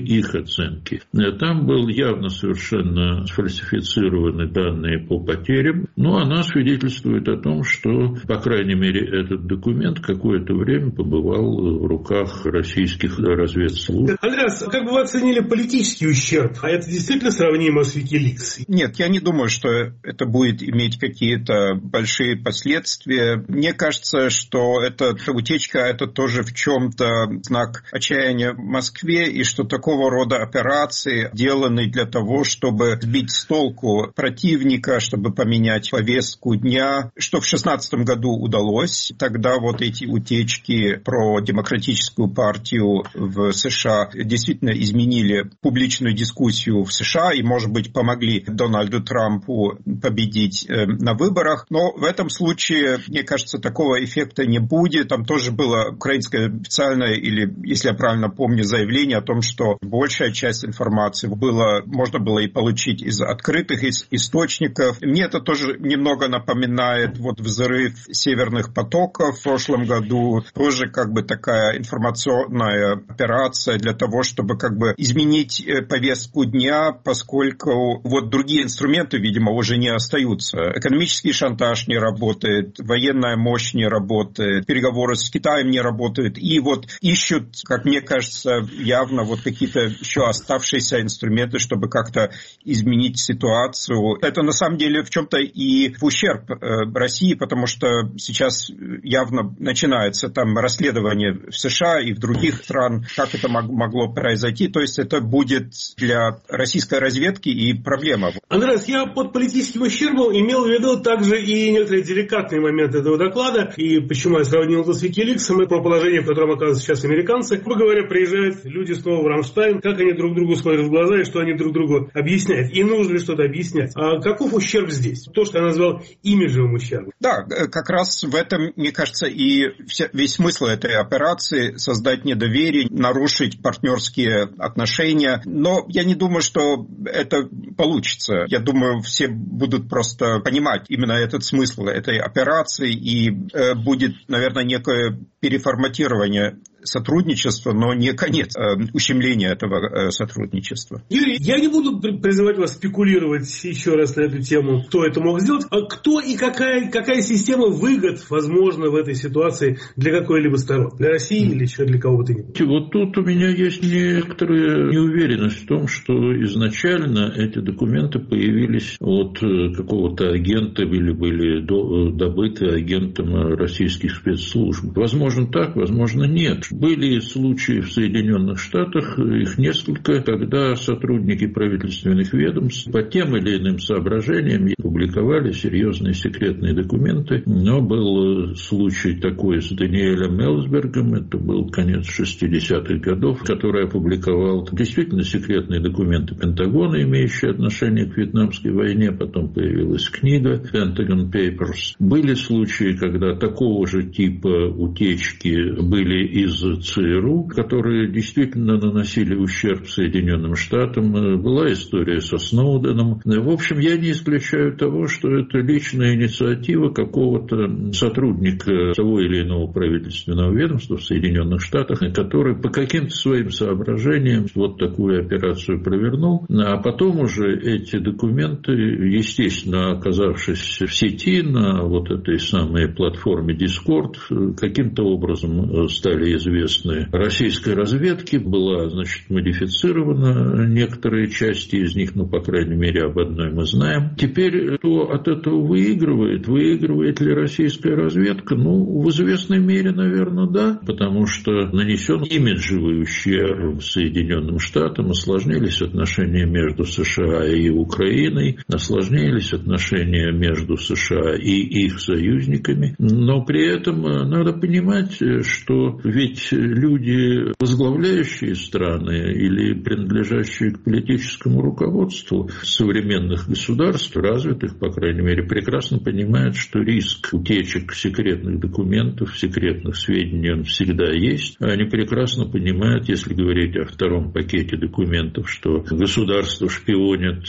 оценки. Там был явно совершенно сфальсифицированы данные по потерям, но она свидетельствует о том, что, по крайней мере, этот документ какое-то время побывал в руках российских разведслужб. Андреас, как бы вы оценили политический ущерб? А это действительно сравнимо с Wikileaks? Нет, я не думаю, что это будет иметь какие-то большие последствия. Мне кажется, что эта утечка – это тоже в чем-то знак отчаяния в Москве, и что такого рода операции деланы для того, чтобы сбить с толку противника, чтобы поменять повестку дня, что в 2016 году удалось. Тогда вот эти утечки про демократическую партию в США действительно изменили публичную дискуссию в США и, может быть, помогли Дональду Трампу победить на выборах. Но в этом случае, мне кажется, такого эффекта не будет. Там тоже было украинское официальное, или, если я правильно помню, заявление о том, что большая часть информации можно было и получить из открытых источников. Мне это тоже немного напоминает вот взрыв северных потоков в прошлом году. Тоже как бы такая информационная операция для того, чтобы как бы изменить повестку дня, поскольку вот другие инструменты, видимо, уже не остаются. Экономический шантаж не работает, военная мощь не работает, переговоры с Китаем не работают. И вот ищут, как мне кажется, явно вот какие-то еще оставшиеся инструменты, чтобы как-то изменить ситуацию. Это на самом деле в чем-то и в ущерб России, потому что сейчас явно начинается там расследование в США и в других странах, как это могло произойти. То есть это будет для российской разведки и проблема. Андреас, я под политическим ущербом имел в виду также и некоторые деликатные моменты этого доклада. И почему я сравнил это с Wikileaks, про положение, в котором оказываются сейчас американцы. Грубо говоря, приезжают люди снова в Рамштайн, как они друг другу смотрят в глаза и что они друг другу объясняют. И нужно ли что-то объяснять. А каков ущерб здесь? То, что я назвал имиджевым ущербом. Да, как раз в этом, мне кажется, и весь смысл этой операции — создать недоверие, нарушить партнерские отношения. Но я не думаю, что это получится. Я думаю, все будут просто понимать именно этот смысл этой операции, и будет, наверное, некое переформатирование сотрудничества, но не конец ущемления этого сотрудничества. Юрий, я не буду призывать вас спекулировать еще раз на эту тему, кто это мог сделать, а кто и какая система выгод, возможно, в этой ситуации для какой-либо стороны, для России или еще для кого бы то ни было. Вот тут у меня есть некоторая неуверенность в том, что изначально эти документы появились от какого-то агента или были добыты агентом российских спецслужб. Возможно так, возможно нет. Были случаи в Соединенных Штатах, их несколько, когда сотрудники правительственных ведомств по тем или иным соображениям публиковали серьезные секретные документы. Но был случай такой с Даниэлем Элсбергом, это был конец 60-х годов, который опубликовал действительно секретные документы Пентагона, имеющие отношение к Вьетнамской войне, потом появилась книга Pentagon Papers. Были случаи, когда такого же типа утечки были из ЦРУ, которые действительно наносили ущерб Соединенным Штатам. Была история со Сноуденом. В общем, я не исключаю того, что это личная инициатива какого-то сотрудника того или иного правительственного ведомства в Соединенных Штатах, который по каким-то своим соображениям вот такую операцию провернул. А потом уже эти документы, естественно, оказавшись в сети на вот этой самой платформе Discord, каким-то образом стали известны российской разведке, была, значит, модифицирована некоторые части из них, ну, по крайней мере, об одной мы знаем. Теперь кто от этого выигрывает? Выигрывает ли российская разведка? Ну, в известной мере, наверное, да, потому что нанесен имиджевый ущерб Соединенным Штатам, осложнились отношения между США и Украиной, осложнились отношения между США и их союзниками, но при этом надо понимать, что ведь люди, возглавляющие страны или принадлежащие к политическому руководству современных государств, развитых, по крайней мере, прекрасно понимают, что риск утечек секретных документов, секретных сведений, он всегда есть. Они прекрасно понимают, если говорить о втором пакете документов, что государство шпионит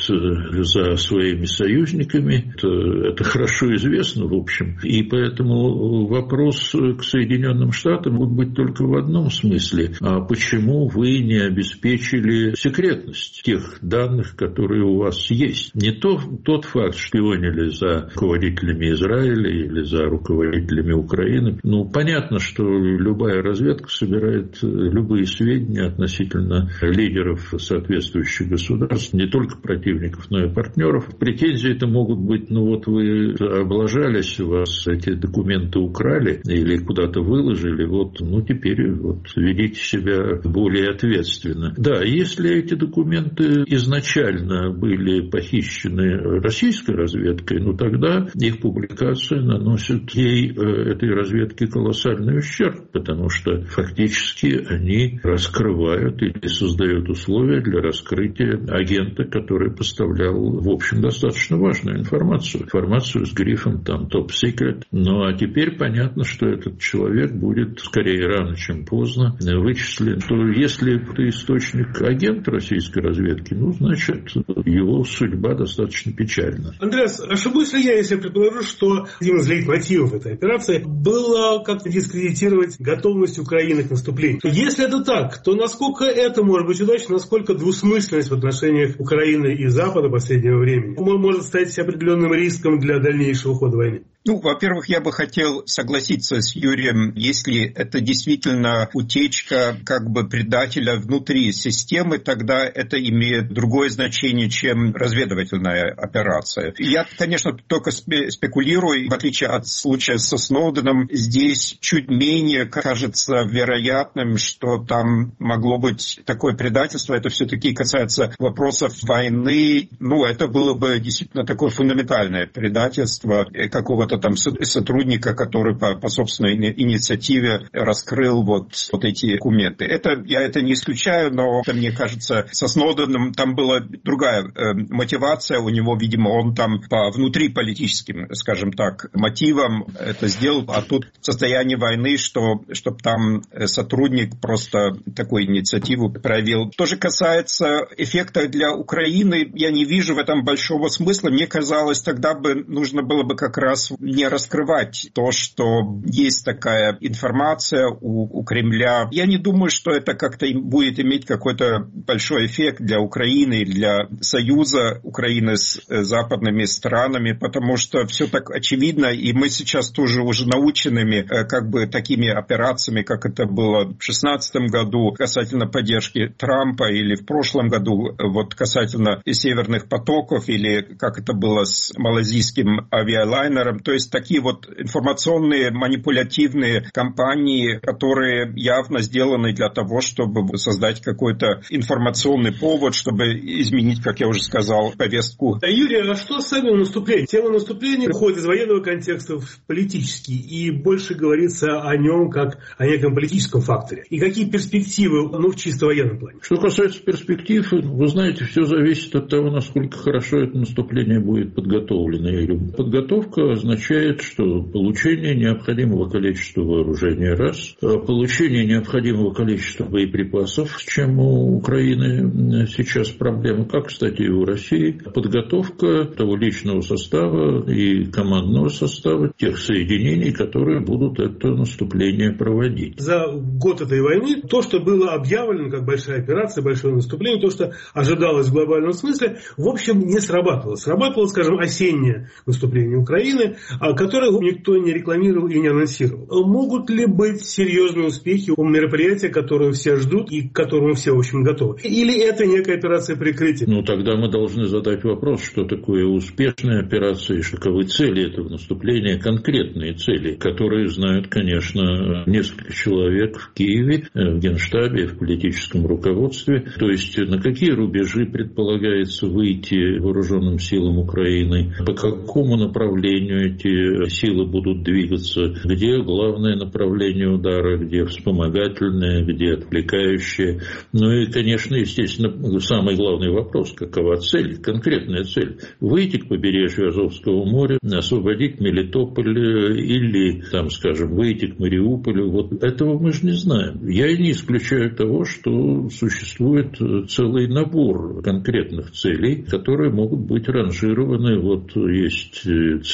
за своими союзниками. Это хорошо известно, в общем. И поэтому вопрос к Соединенным Штатам будет быть только только в одном смысле. А почему вы не обеспечили секретность тех данных, которые у вас есть? Не тот факт, что шпионили за руководителями Израиля или за руководителями Украины. Понятно, что любая разведка собирает любые сведения относительно лидеров соответствующих государств, не только противников, но и партнеров. Претензии-то могут быть, вы облажались, у вас эти документы украли или куда-то выложили, теперь ведите себя более ответственно. Да, если эти документы изначально были похищены российской разведкой, тогда их публикация наносит ей, этой разведке, колоссальный ущерб, потому что фактически они раскрывают или создают условия для раскрытия агента, который поставлял, в общем, достаточно важную информацию с грифом top secret. А теперь понятно, что этот человек будет скорее рано, чем поздно вычислен. То если это источник агента российской разведки, значит, его судьба достаточно печальна. Андреас, ошибусь ли я, если предположу, что один из лейтмотивов этой операции было как-то дискредитировать готовность Украины к наступлению? Если это так, то насколько это может быть удачно, насколько двусмысленность в отношениях Украины и Запада последнего времени может стать определенным риском для дальнейшего хода войны? Во-первых, я бы хотел согласиться с Юрием, если это действительно утечка предателя внутри системы, тогда это имеет другое значение, чем разведывательная операция. Я, конечно, только спекулирую, в отличие от случая со Сноуденом, здесь чуть менее кажется вероятным, что там могло быть такое предательство. Это все-таки касается вопросов войны. Это было бы действительно такое фундаментальное предательство какого-то там сотрудника, который по собственной инициативе раскрыл эти документы. Я это не исключаю, но мне кажется, со Сноуденом там была другая мотивация. У него, видимо, он там по внутриполитическим, скажем так, мотивам это сделал, а тут состояние войны, чтобы там сотрудник просто такую инициативу проявил. То же касается эффекта для Украины. Я не вижу в этом большого смысла. Мне казалось, тогда нужно было бы как раз не раскрывать то, что есть такая информация у Кремля. Я не думаю, что это как-то будет иметь какой-то большой эффект для Украины и для союза Украины с западными странами, потому что все так очевидно, и мы сейчас тоже уже наученными такими операциями, как это было в 2016 году касательно поддержки Трампа, или в прошлом году касательно северных потоков, или как это было с малазийским авиалайнером. То есть такие информационные манипулятивные кампании, которые явно сделаны для того, чтобы создать какой-то информационный повод, чтобы изменить, как я уже сказал, повестку. Юрий, а что с самим наступлением? Тема наступления уходит из военного контекста в политический, и больше говорится о нем как о неком политическом факторе. И какие перспективы, в чисто военном плане? Что касается перспектив, вы знаете, все зависит от того, насколько хорошо это наступление будет подготовлено. Подготовка означает, что получение необходимого количества вооружения раз, получение необходимого количества боеприпасов, с чем у Украины сейчас проблема, как, кстати, и у России, подготовка того личного состава и командного состава тех соединений, которые будут это наступление проводить. За год этой войны то, что было объявлено как большая операция, большое наступление, то, что ожидалось в глобальном смысле, в общем, не сработало. Сработало, скажем, осеннее наступление Украины, которое никто не рекламировал и не анонсировал. Могут ли быть серьезные успехи у мероприятия, которое все ждут и к которому все, в общем, готовы? Или это некая операция прикрытия? Тогда мы должны задать вопрос, что такое успешная операция и каковы цели этого наступления, конкретные цели, которые знают, конечно, несколько человек в Киеве, в Генштабе, в политическом руководстве. То есть на какие рубежи предполагается выйти вооруженным силам Украины, по какому направлению эти силы будут двигаться, где главное направление удара, где вспомогательное, где отвлекающее. И, конечно, естественно, самый главный вопрос, какова цель, конкретная цель. Выйти к побережью Азовского моря, освободить Мелитополь или, выйти к Мариуполю. Этого мы же не знаем. Я и не исключаю того, что существует целый набор конкретных целей, которые могут быть ранжированы. Есть цель максимум,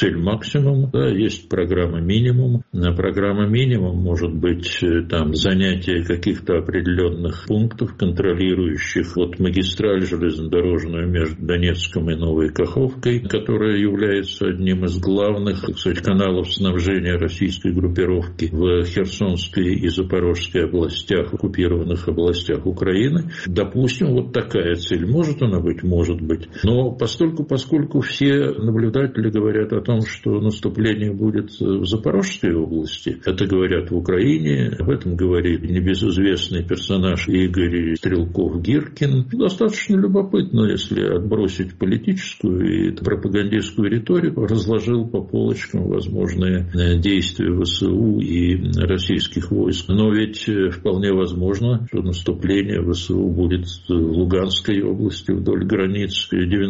максимум, да, есть программа минимум. Программа минимум может быть там занятие каких-то определенных пунктов, контролирующих вот магистраль железнодорожную между Донецком и Новой Каховкой, которая является одним из главных, так сказать, каналов снабжения российской группировки в Херсонской и Запорожской областях, оккупированных областях Украины. Допустим, вот такая цель. Может она быть? Может быть. Но поскольку все наблюдатели говорят о том, что наступление будет в Запорожской области, это говорят в Украине, об этом говорит небезызвестный персонаж Игорь Стрелков-Гиркин. Достаточно любопытно, если отбросить политическую и пропагандистскую риторику, разложил по полочкам возможные действия ВСУ и российских войск. Но ведь вполне возможно, что наступление ВСУ будет в Луганской области вдоль границ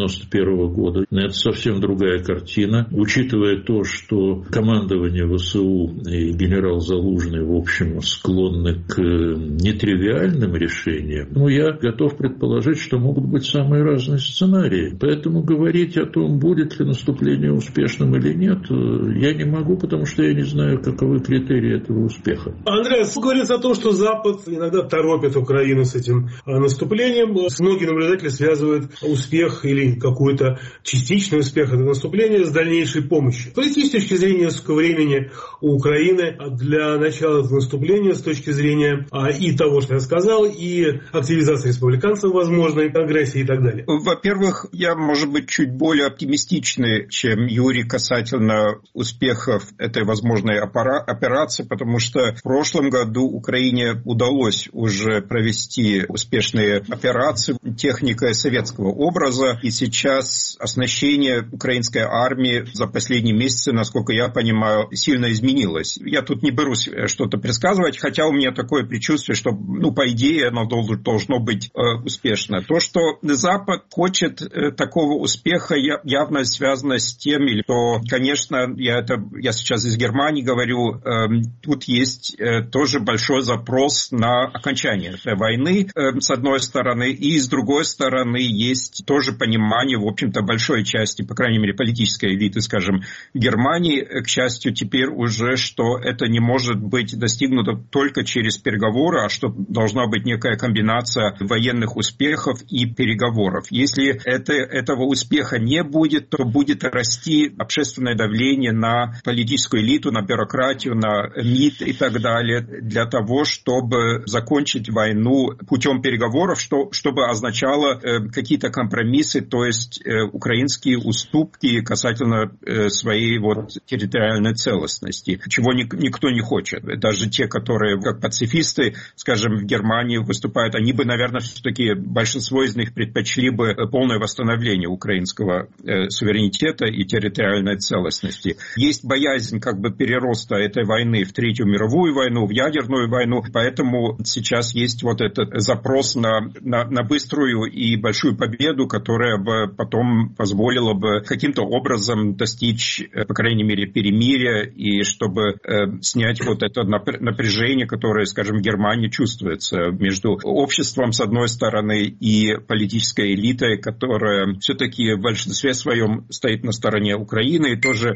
1991 года. Это совсем другая картина. Учитывая то, что командование ВСУ и генерал Залужный, в общем, склонны к нетривиальным решениям, я готов предположить, что могут быть самые разные сценарии. Поэтому говорить о том, будет ли наступление успешным или нет, я не могу, потому что я не знаю, каковы критерии этого успеха. Андреас, говорится о том, что Запад иногда торопит Украину с этим наступлением. Многие наблюдатели связывают успех или какой-то частичный успех этого наступления с дальнейшей помощью. То есть, с точки зрения времени у Украины для начала этого наступления, с точки зрения и того, что я сказал, и активизации республиканцев возможной, агрессии и так далее. Во-первых, я, может быть, чуть более оптимистичный, чем Юрий, касательно успехов этой возможной операции, потому что в прошлом году Украине удалось уже провести успешные операции техникой советского образа, и сейчас оснащение украинской армии за последние месяцы, насколько я понимаю, сильно изменилось. Я тут не берусь что-то предсказывать, хотя у меня такое предчувствие, что, по идее, оно должно быть успешно. То, что Запад хочет такого успеха, явно связано с тем, что, конечно, я сейчас из Германии говорю, тут есть тоже большой запрос на окончание этой войны, с одной стороны, и с другой стороны есть тоже понимание, в общем-то, большой части, по крайней мере, политической элиты, скажем, Германии, к счастью, теперь уже, что это не может быть достигнуто только через переговоры, а что должна быть некая комбинация военных успехов и переговоров. Если этого успеха не будет, то будет расти общественное давление на политическую элиту, на бюрократию, на МИД и так далее, для того, чтобы закончить войну путем переговоров, чтобы означало какие-то компромиссы, то есть украинские уступки касательно своей территориальной целостности, чего никто не хочет. Даже те, которые как пацифисты, скажем, в Германии выступают, они бы, наверное, все-таки большинство из них предпочли бы полное восстановление украинского суверенитета и территориальной целостности. Есть боязнь перероста этой войны в Третью мировую войну, в ядерную войну, поэтому сейчас есть этот запрос на быструю и большую победу, которая бы потом позволила бы каким-то образом достичь, по крайней мере, перемирия, и чтобы снять это напряжение, которое, скажем, в Германии чувствуется между обществом, с одной стороны, и политической элитой, которая все-таки в большинстве своем стоит на стороне Украины и тоже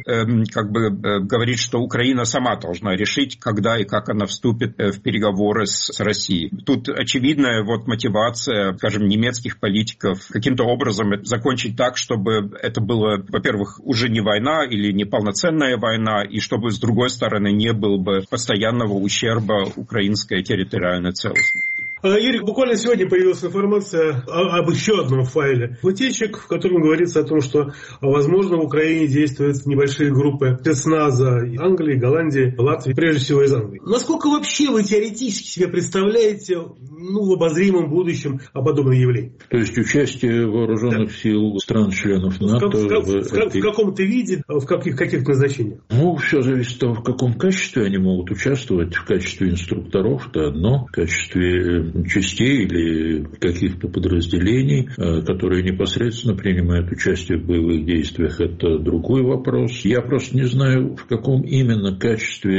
говорит, что Украина сама должна решить, когда и как она вступит в переговоры с Россией. Тут очевидная мотивация, скажем, немецких политиков каким-то образом закончить так, чтобы это было, во-первых, уже не война или не полноценная война, и чтобы, с другой стороны, не было бы постоянного ущерба украинской территориальной целостности. Юрий, буквально сегодня появилась информация об еще одном файле утечек, в котором говорится о том, что, возможно, в Украине действуют небольшие группы спецназа Англии, Голландии, Латвии, прежде всего из Англии. Насколько вообще вы теоретически себе представляете в обозримом будущем подобное явление? То есть участие вооруженных сил стран-членов НАТО в каком-то виде, в каких назначениях? Все зависит от того, в каком качестве они могут участвовать. В качестве инструкторов – это одно, в качестве частей или каких-то подразделений, которые непосредственно принимают участие в боевых действиях, это другой вопрос. Я просто не знаю, в каком именно качестве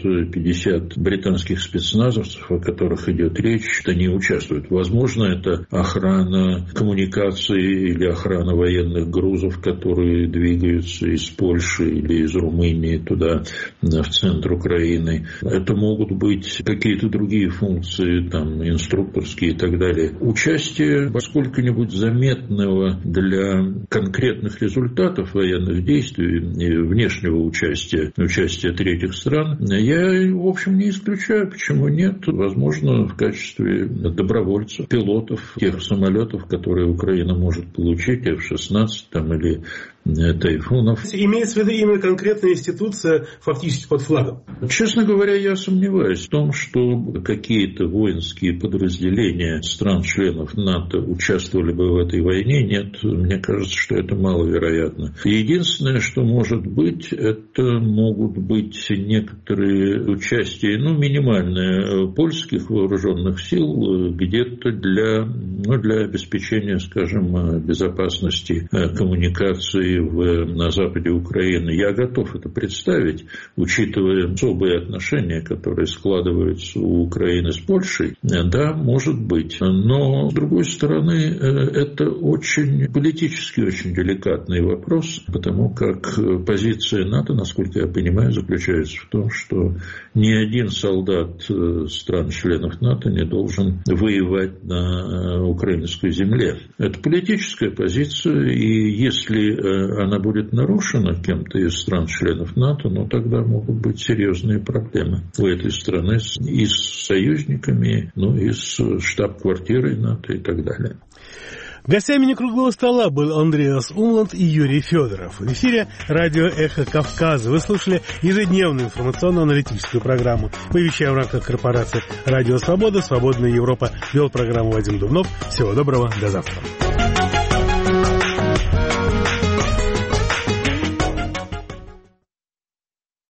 50 британских спецназовцев, о которых идет речь, они участвуют. Возможно, это охрана коммуникаций или охрана военных грузов, которые двигаются из Польши или из Румынии туда, в центр Украины. Это могут быть какие-то другие функции, там, инструкторские и так далее. Участие сколько-нибудь заметного для конкретных результатов военных действий, внешнего участия третьих стран, я, в общем, не исключаю. Почему нет? Возможно, в качестве добровольцев, пилотов тех самолетов, которые Украина может получить, F-16 там, или тайфунов. Имеется в виду именно конкретная институция фактически под флагом? Честно говоря, я сомневаюсь в том, что какие-то воинские подразделения стран-членов НАТО участвовали бы в этой войне. Нет, мне кажется, что это маловероятно. Единственное, что может быть, это могут быть некоторые участия, минимальные, польских вооруженных сил где-то для обеспечения, скажем, безопасности коммуникации на западе Украины. Я готов это представить, учитывая особые отношения, которые складываются у Украины с Польшей. Да, может быть. Но, с другой стороны, это политически очень деликатный вопрос, потому как позиция НАТО, насколько я понимаю, заключается в том, что ни один солдат стран-членов НАТО не должен воевать на украинской земле. Это политическая позиция, и если она будет нарушена кем-то из стран-членов НАТО, тогда могут быть серьезные проблемы у этой страны и с союзниками, и с штаб-квартирой НАТО и так далее. Гостями «Некруглого стола» был Андреас Умланд и Юрий Федоров. В эфире радио «Эхо Кавказа». Вы слушали ежедневную информационно-аналитическую программу. Мы вещаем в рамках корпорации «Радио Свобода». «Свободная Европа». Вел программу Вадим Дубнов. Всего доброго. До завтра.